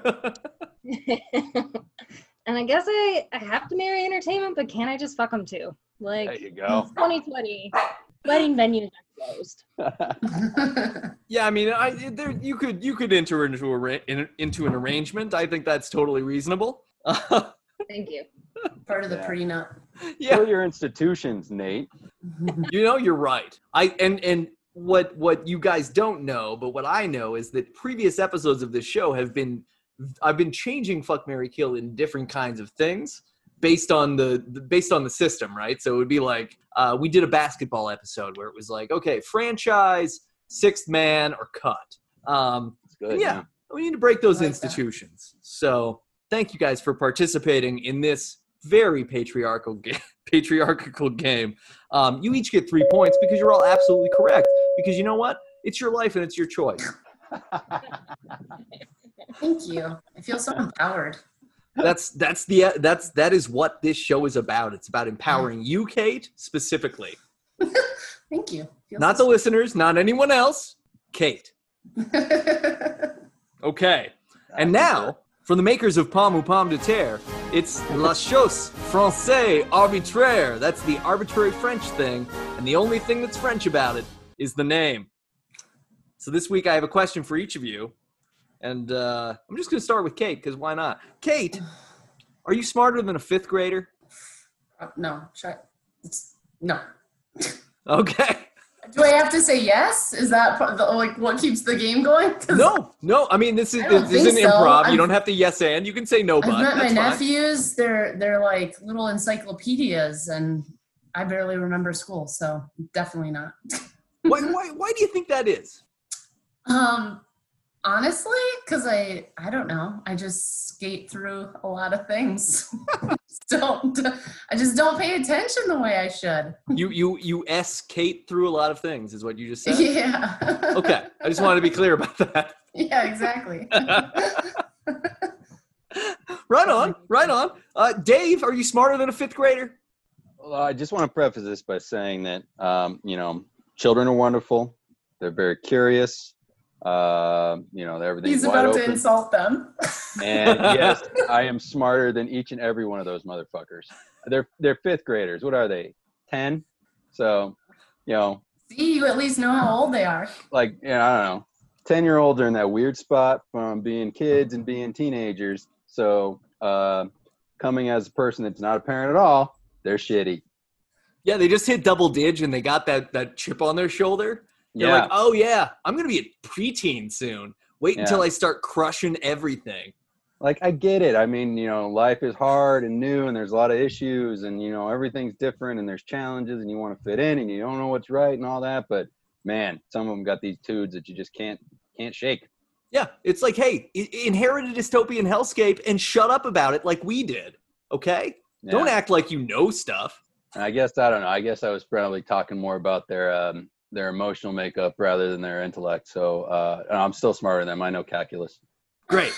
I guess I have to marry entertainment, but can't I just fuck them too? There Like, you go. 2020, wedding venues are closed. Yeah, I mean, you could enter into an arrangement. I think that's totally reasonable. Thank you. Part of the Yeah. prenup. Yeah, Kill your institutions, Nate. you know, you're right. And what you guys don't know, but what I know is that previous episodes of this show I've been changing fuck, marry, kill in different kinds of things based on the system, right? So it would be like we did a basketball episode where it was like, okay, franchise, sixth man, or cut. It's good. Yeah, we need to break those I like that. institutions. So thank you guys for participating in this very patriarchal game. You each get 3 points because you're all absolutely correct. Because you know what? It's your life and it's your choice. Thank you. I feel so empowered. That is what this show is about. It's about empowering you, Kate, specifically. Thank you. Not the listeners, not anyone else. Kate. Okay. And now, from the makers of Pomme ou Pomme de Terre, it's La Chose Française Arbitraire. That's the arbitrary French thing, and the only thing that's French about it is the name. So this week I have a question for each of you, and I'm just going to start with Kate, because why not? Kate, are you smarter than a fifth grader? No. No. Okay. Do I have to say yes? Is that what keeps the game going? No. I mean, this is I don't an think so. improv. You don't have to yes and. You can say no, but I've met my that's fine. nephews. They're like little encyclopedias, and I barely remember school, so definitely not. Why do you think that is? Honestly, because I don't know. I just skate through a lot of things. I just don't pay attention the way I should. You Kate through a lot of things, is what you just said? Yeah. Okay. I just wanted to be clear about that. Yeah, exactly. Right on. Dave, are you smarter than a fifth grader? Well, I just want to preface this by saying that, children are wonderful. They're very curious. Everything's He's wide about to open. insult them. And yes, I am smarter than each and every one of those motherfuckers. They're fifth graders. What are they? 10? So, See, you at least know how old they are. I don't know. 10-year-olds are in that weird spot from being kids and being teenagers. So, coming as a person that's not a parent at all, they're shitty. Yeah, they just hit double dig and they got that chip on their shoulder. They're Yeah. like, oh yeah, I'm going to be a preteen soon. Wait until I start crushing everything. Like, I get it. I mean, life is hard and new and there's a lot of issues and, everything's different and there's challenges and you want to fit in and you don't know what's right and all that. But man, some of them got these tudes that you just can't shake. Yeah, it's like, hey, inherit a dystopian hellscape and shut up about it like we did, okay? Yeah. Don't act like you know stuff. And I guess, I don't know. I guess I was probably talking more about their emotional makeup rather than their intellect. So and I'm still smarter than them. I know calculus. Great.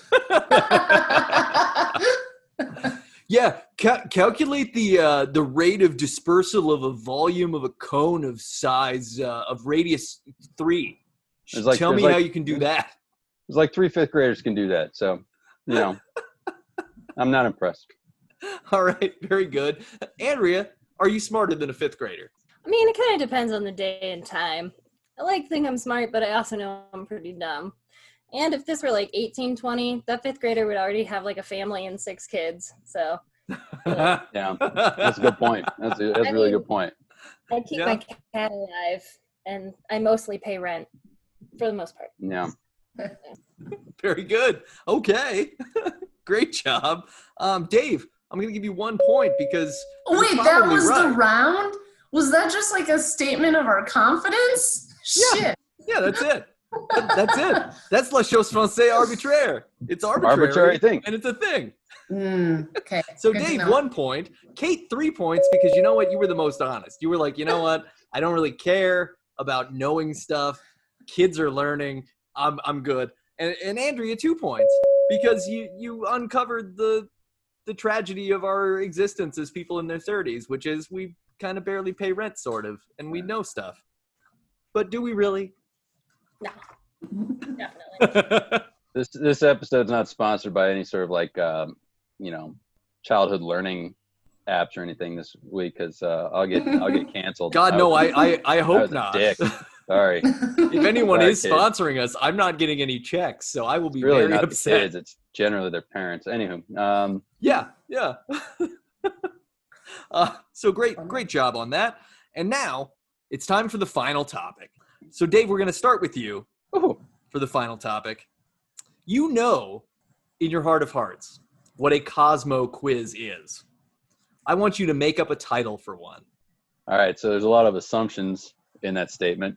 Yeah, calculate the rate of dispersal of a volume of a cone of size of radius 3. Tell me how you can do that. It's like 3 fifth graders can do that. So, I'm not impressed. All right, very good. Andrea, are you smarter than a fifth grader? I mean, it kind of depends on the day and time. I like to think I'm smart, but I also know I'm pretty dumb. And if this were like 1820, that 5th grader would already have like a family and 6 kids. So Yeah, that's a good point. That's a really good point. I keep my cat alive, and I mostly pay rent for the most part. Yeah. Very good. Okay. Great job. Dave, I'm going to give you 1 point because Wait, that was the round? Was that just like a statement of our confidence? Yeah. Shit. Yeah, that's it. That's it. That's la chose française arbitraire. It's arbitrary thing. And it's a thing. Okay. So Dave, 1 point. Kate, 3 points because you know what? You were the most honest. You were like, you know what? I don't really care about knowing stuff. Kids are learning. I'm good. And Andrea, 2 points because you uncovered the tragedy of our existence as people in their 30s, which is we kind of barely pay rent, sort of, and we know stuff. But do we really? No, definitely. This episode's not sponsored by any sort of like childhood learning apps or anything this week because I'll get canceled. God, no, I hope not. Dick. Sorry. If anyone Sorry, is kids. sponsoring us, I'm not getting any checks, so I will be Really very not upset. the kids. It's generally their parents. Anywho, Yeah. So great job on that. And now it's time for the final topic. So Dave, we're going to start with you for the final topic. You know, in your heart of hearts, what a Cosmo quiz is. I want you to make up a title for one. all right. So there's a lot of assumptions in that statement.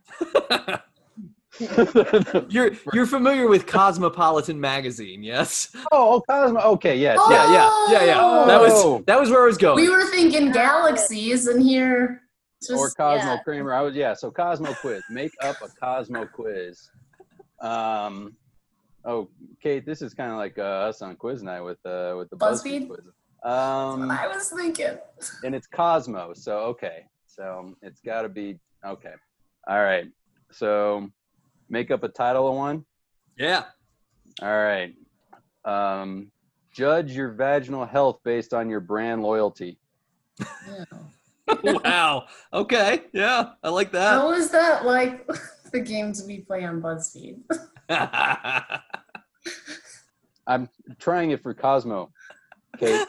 You're familiar with Cosmopolitan magazine, yes? Oh, Cosmo. Okay, yes. Oh! Yeah. That was where I was going. We were thinking galaxies, and here just, Or Cosmo yeah. Kramer. So Cosmo quiz. Make up a Cosmo quiz. Kate, this is kind of like us on quiz night with the BuzzFeed quiz. I was thinking. And it's Cosmo. So okay. So it's got to be okay. All right. So make up a title of one. Yeah. All right. Judge your vaginal health based on your brand loyalty. Yeah. Wow. Okay. Yeah, I like that. How is that like the games we play on BuzzFeed? I'm trying it for Cosmo. Kate.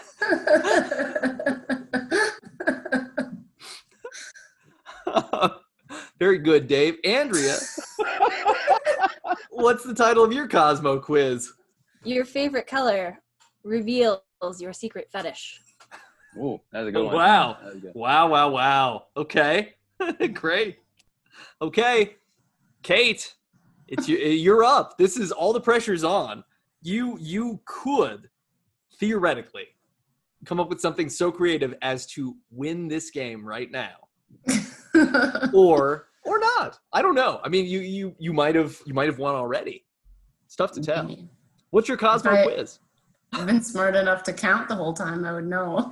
Very good, Dave. Andrea, what's the title of your Cosmo quiz? Your favorite color reveals your secret fetish. Ooh, that's a good one. Wow. That was good. Wow. Okay. Great. Okay. Kate, you're up. This is all the pressure's on. You could theoretically come up with something so creative as to win this game right now. or not. I don't know. I mean, you might have won already. It's tough to tell. What's your Cosmo quiz? I've been smart enough to count the whole time. I would know.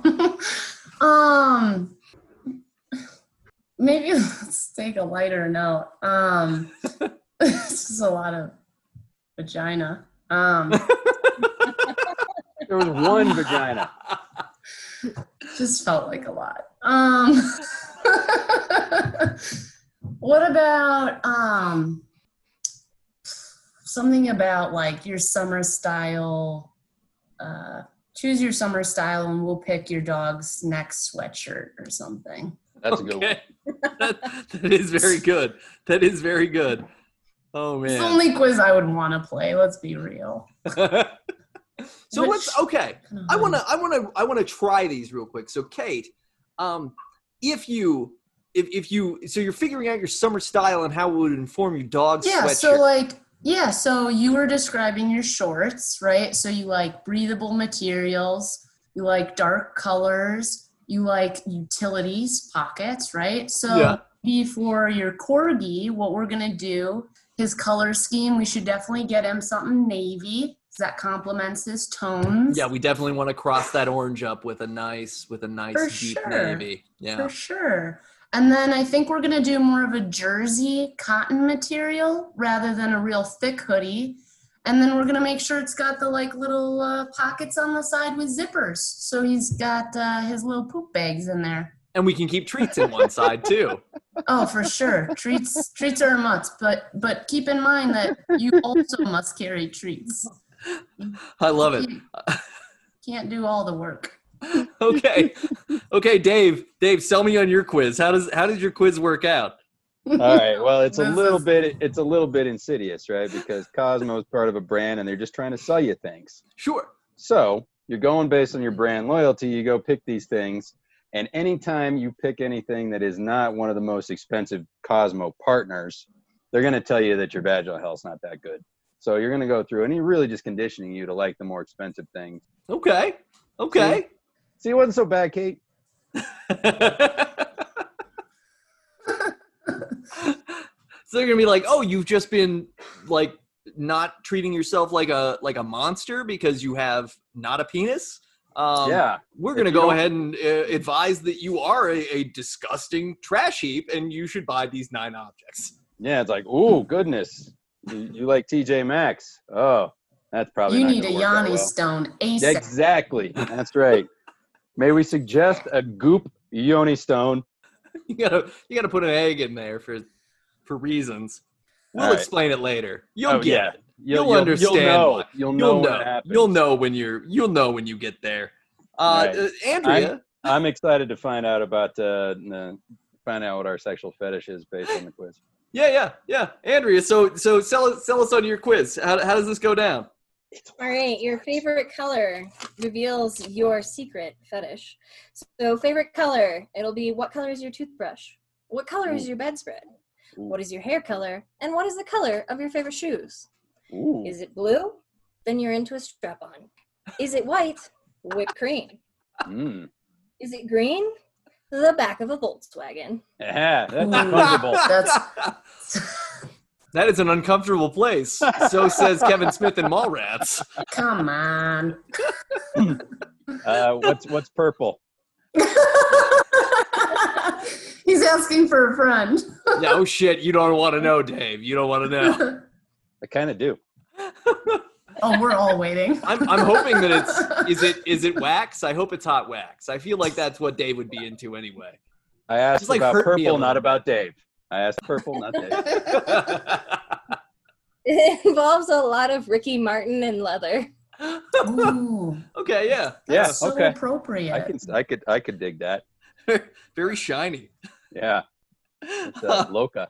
Maybe let's take a lighter note. This is a lot of vagina. There was one vagina. Just felt like a lot. What about something about like your summer style? Choose your summer style and we'll pick your dog's next sweatshirt or something. That's a good one. That is very good. That is very good. Oh man. It's the only quiz I would want to play. Let's be real. So I want to try these real quick. So Kate, if you're figuring out your summer style and how it would inform your dog's sweatshirt. So you were describing your shorts, right? So you like breathable materials, you like dark colors, you like utilities, pockets, right? So before your corgi, what we're going to do, his color scheme, we should definitely get him something navy. That complements his tones. Yeah, we definitely want to cross that orange up with a nice deep navy. Yeah. For sure. And then I think we're going to do more of a jersey cotton material rather than a real thick hoodie. And then we're going to make sure it's got the like little pockets on the side with zippers. So he's got his little poop bags in there. And we can keep treats in one side too. Oh, for sure. Treats are a must, but keep in mind that you also must carry treats. I love it. Can't do all the work. Okay, Dave, sell me on your quiz. How did your quiz work out? All right. Well, it's a little bit insidious, right? Because Cosmo is part of a brand, and they're just trying to sell you things. Sure. So you're going based on your brand loyalty. You go pick these things, and anytime you pick anything that is not one of the most expensive Cosmo partners, they're going to tell you that your vaginal health's not that good. So you're going to go through, and he's really just conditioning you to like the more expensive things. Okay. See, it wasn't so bad, Kate. So they're gonna be like, oh, you've just been like not treating yourself like a monster because you have not a penis. Yeah. We're gonna go ahead and advise that you are a disgusting trash heap, and you should buy these 9 objects. Yeah, it's like, ooh, goodness. You like TJ Maxx? Oh, that's probably You not need a gonna work out Yanni well. stone ASAP. Exactly. That's right. May we suggest a goop yoni stone? You gotta put an egg in there for reasons. We'll Right. explain it later. You'll get it. You'll understand. You'll know what happens. You'll know when you get there. Right. Andrea, I'm excited to find out about find out what our sexual fetish is based on the quiz. yeah. Andrea, so sell us on your quiz. How does this go down? All right, your favorite color reveals your secret fetish. So favorite color, it'll be what color is your toothbrush? What color is your bedspread? What is your hair color? And what is the color of your favorite shoes? Ooh. Is it blue? Then you're into a strap-on. Is it white? Whipped cream. Mm. Is it green? The back of a Volkswagen. Yeah, that's uncomfortable. That is an uncomfortable place. So says Kevin Smith and Mallrats. Come on. What's purple? He's asking for a friend. No shit, you don't want to know, Dave. You don't want to know. I kind of do. Oh, we're all waiting. I'm hoping that is it wax? I hope it's hot wax. I feel like that's what Dave would be into anyway. I asked Just, like, about hurt me a purple, not little about Dave. I asked purple, not Dave. It involves a lot of Ricky Martin and leather. Ooh, Okay, yeah. Yeah, so okay. appropriate. I could dig that. Very shiny. Yeah. It's Loca.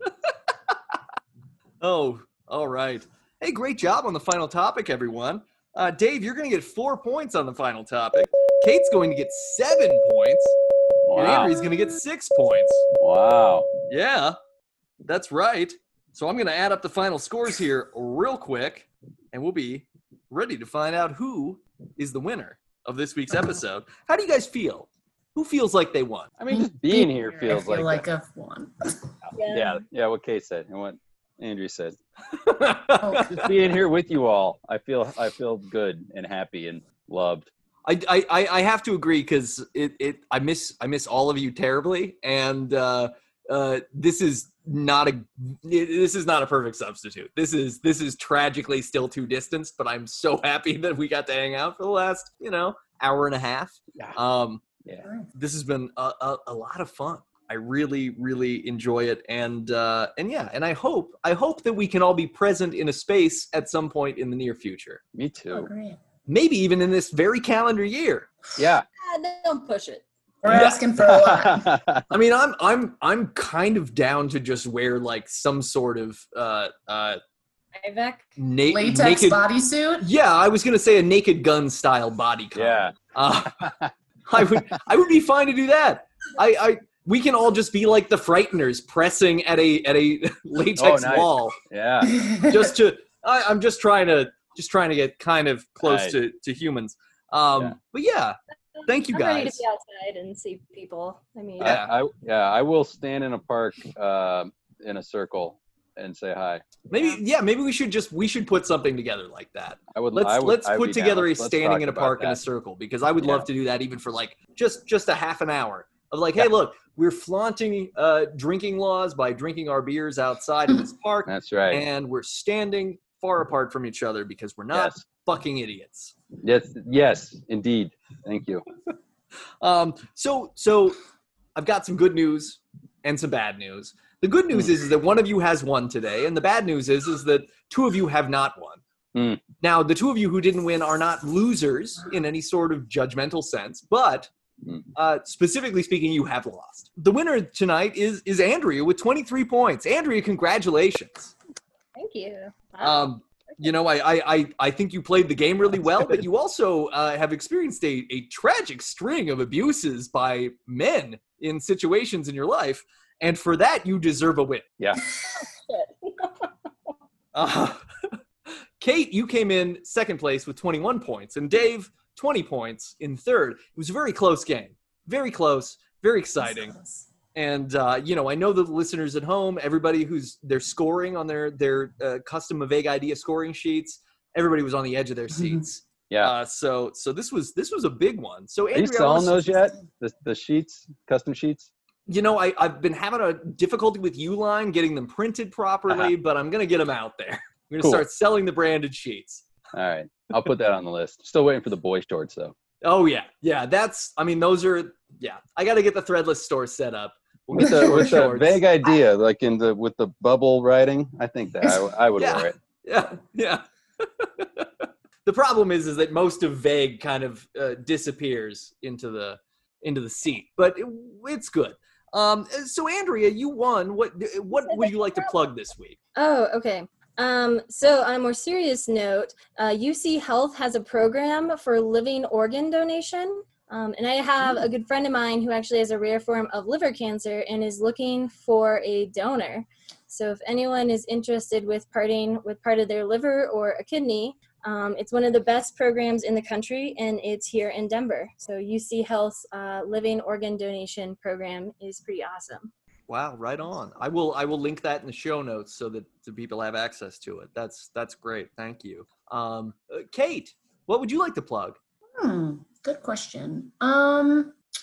Oh, all right. Hey, great job on the final topic, everyone. Dave, you're going to get 4 points on the final topic. Kate's going to get 7 points. And Wow. Andrew's going to get 6 points. Wow. Yeah, that's right. So I'm going to add up the final scores here real quick, and we'll be ready to find out who is the winner of this week's episode. How do you guys feel? Who feels like they won? I mean, just being here I feels feel like that. I've won. Yeah, what Kate said and what Andrew said. Oh, Just being here with you all, I feel good and happy and loved. I have to agree because I miss all of you terribly, and this is not a perfect substitute. This is tragically still too distanced, but I'm so happy that we got to hang out for the last hour and a half. Yeah. This has been a lot of fun. I really, really enjoy it, and I hope that we can all be present in a space at some point in the near future. Me too. oh, great. Maybe even in this very calendar year. Yeah. Don't push it. We're asking for a lot. I mean, I'm kind of down to just wear like some sort of Ivec. Latex naked bodysuit? Yeah, I was gonna say a Naked Gun style body color. Yeah. I would be fine to do that. We can all just be like the Frighteners pressing at a latex nice. wall. Yeah. I'm just trying to get kind of close Right. to humans. Yeah. But yeah, thank you I'm ready to guys. be outside and see people. I mean, Yeah. I will stand in a park in a circle and say hi. Maybe we should put something together like that. Let's put together a standing in a park in a circle, because I would love to do that even for like just a half an hour of like, hey, look, we're flaunting drinking laws by drinking our beers outside of this park. That's right. And we're standing far apart from each other because we're not fucking idiots. Yes, indeed. Thank you. So I've got some good news and some bad news. The good news is that one of you has won today, and the bad news is that two of you have not won. Now, the two of you who didn't win are not losers in any sort of judgmental sense, but specifically speaking, you have lost. The winner tonight is Andrea with 23 points. Andrea, congratulations. Thank you. Wow. I think you played the game really well, but you also have experienced a tragic string of abuses by men in situations in your life, and for that, you deserve a win. Yeah. Kate, you came in second place with 21 points, and Dave, 20 points in third. It was a very close game. Very close, very exciting. And, I know the listeners at home, everybody they're scoring on their custom Vague Idea scoring sheets, everybody was on the edge of their seats. Yeah. So this was a big one. So Andrea, are you selling those yet? The sheets, custom sheets? I've been having a difficulty with Uline getting them printed properly, but I'm going to get them out there. I'm going to start selling the branded sheets. All right. I'll put that on the list. Still waiting for the boy shorts, though. Oh, yeah. Yeah, those are – I got to get the Threadless store set up. We'll with the Vague Idea, like with the bubble writing, I think that I would wear it. Yeah. The problem is that most of Vague kind of disappears into the seat, but it's good. So Andrea, you won. What would you like to plug this week? Oh, okay. So on a more serious note, UC Health has a program for living organ donation. And I have a good friend of mine who actually has a rare form of liver cancer and is looking for a donor. So if anyone is interested with parting with part of their liver or a kidney, it's one of the best programs in the country, and it's here in Denver. So UC Health's living organ donation program is pretty awesome. Wow, right on. I will link that in the show notes so that the people have access to it. That's great. Thank you. Kate, what would you like to plug? Good question. I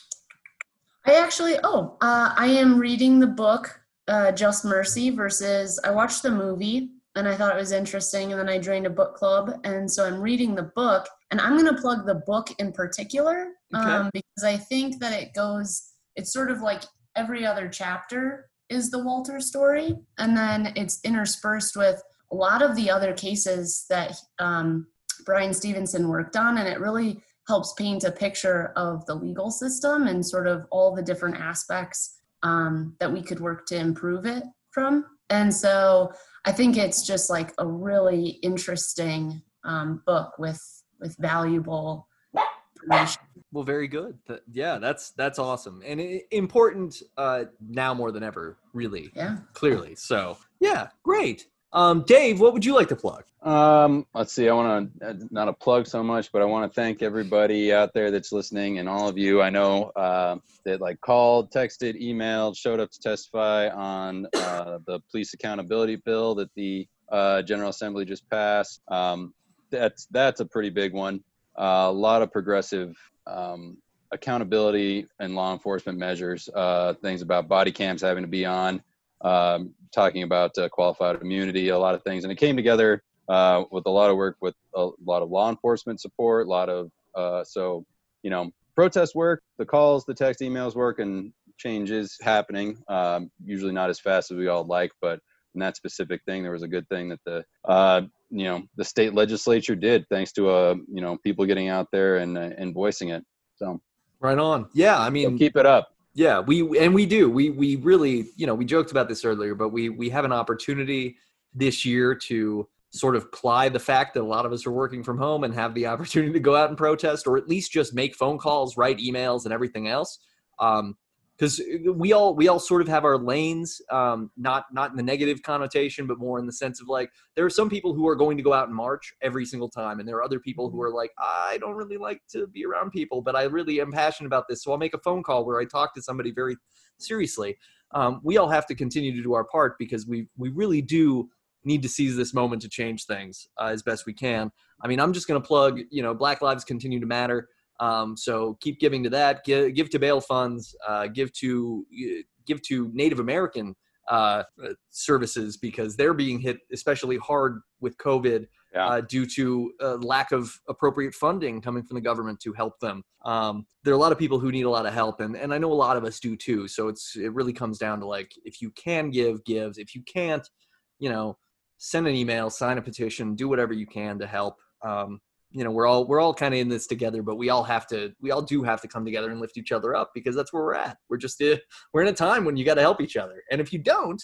am reading the book, Just Mercy versus, I watched the movie and I thought it was interesting, and then I joined a book club, and so I'm reading the book, and I'm going to plug the book in particular, because I think that it's sort of like every other chapter is the Walter story, and then it's interspersed with a lot of the other cases that Brian Stevenson worked on, and it really helps paint a picture of the legal system and sort of all the different aspects that we could work to improve it from. And so I think it's just like a really interesting book with valuable information. Well, very good. That's awesome. And important now more than ever, really. Yeah. Clearly. So, yeah, great. Dave, what would you like to plug? Let's see. I want to not a plug so much, but I want to thank everybody out there that's listening, and all of you I know that like called, texted, emailed, showed up to testify on the police accountability bill that the General Assembly just passed. That's a pretty big one. A lot of progressive accountability and law enforcement measures, things about body cams having to be on, talking about qualified immunity, a lot of things. And it came together with a lot of work with a lot of law enforcement support, a lot of, protest work, the calls, the text, emails work, and change is happening. Usually not as fast as we all like, but in that specific thing, there was a good thing that the state legislature did, thanks to people getting out there and voicing it. So right on. Yeah, I mean, so keep it up. Yeah, we do. We really, we joked about this earlier, but we have an opportunity this year to sort of ply the fact that a lot of us are working from home and have the opportunity to go out and protest, or at least just make phone calls, write emails, and everything else. Because we all sort of have our lanes, not in the negative connotation, but more in the sense of like, there are some people who are going to go out and march every single time, and there are other people who are like, I don't really like to be around people, but I really am passionate about this, so I'll make a phone call where I talk to somebody very seriously. We all have to continue to do our part, because we really do need to seize this moment to change things as best we can. I mean, I'm just going to plug, Black Lives Continue to Matter. So keep giving to that, give to bail funds, give to Native American services, because they're being hit especially hard with COVID. due to lack of appropriate funding coming from the government to help them. There are a lot of people who need a lot of help, and I know a lot of us do too. So it really comes down to, like, if you can give. If you can't, send an email, sign a petition, do whatever you can to help. We're all kind of in this together, but we all do have to come together and lift each other up, because that's where we're at. We're in a time when you got to help each other. And if you don't,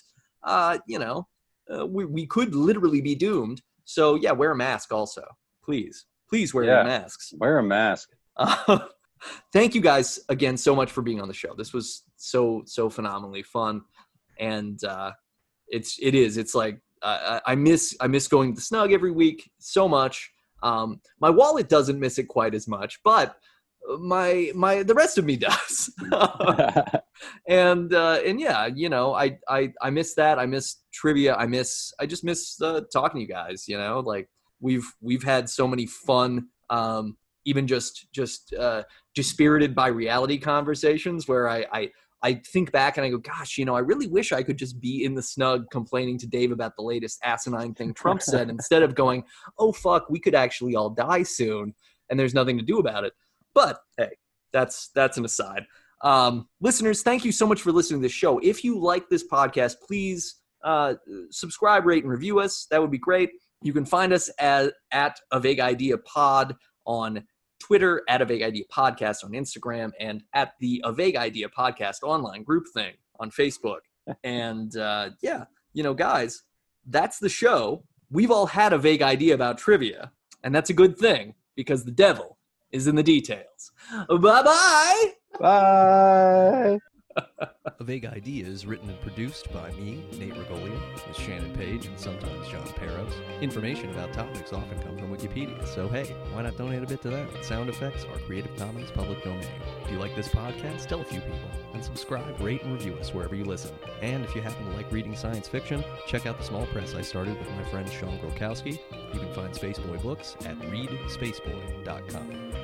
we could literally be doomed. So yeah, wear a mask also. Please wear your masks. Wear a mask. Thank you guys again so much for being on the show. This was so phenomenally fun. And it's like, I miss going to the Snug every week so much. My wallet doesn't miss it quite as much, but the rest of me does. and yeah, I miss that. I miss trivia. I just miss talking to you guys. Like we've had so many fun, even just dispirited by reality conversations where I think back and I go, gosh, I really wish I could just be in the Snug complaining to Dave about the latest asinine thing Trump said, instead of going, oh, fuck, we could actually all die soon and there's nothing to do about it. But hey, that's an aside. Listeners, thank you so much for listening to this show. If you like this podcast, please subscribe, rate, and review us. That would be great. You can find us at A Vague Idea Pod on Twitter, at A Vague Idea Podcast on Instagram, and at the A Vague Idea Podcast online group thing on Facebook. And guys, that's the show. We've all had a vague idea about trivia, and that's a good thing, because the devil is in the details. Bye-bye! Bye! A Vague Idea is written and produced by me, Nate Regolia, with Shannon Page and sometimes John Peros. Information about topics often come from Wikipedia, so hey, why not donate a bit to that? Sound effects are Creative Commons public domain. If you like this podcast, tell a few people, and subscribe, rate, and review us wherever you listen. And if you happen to like reading science fiction, check out the small press I started with my friend Sean Grokowski. You can find Spaceboy books at readspaceboy.com.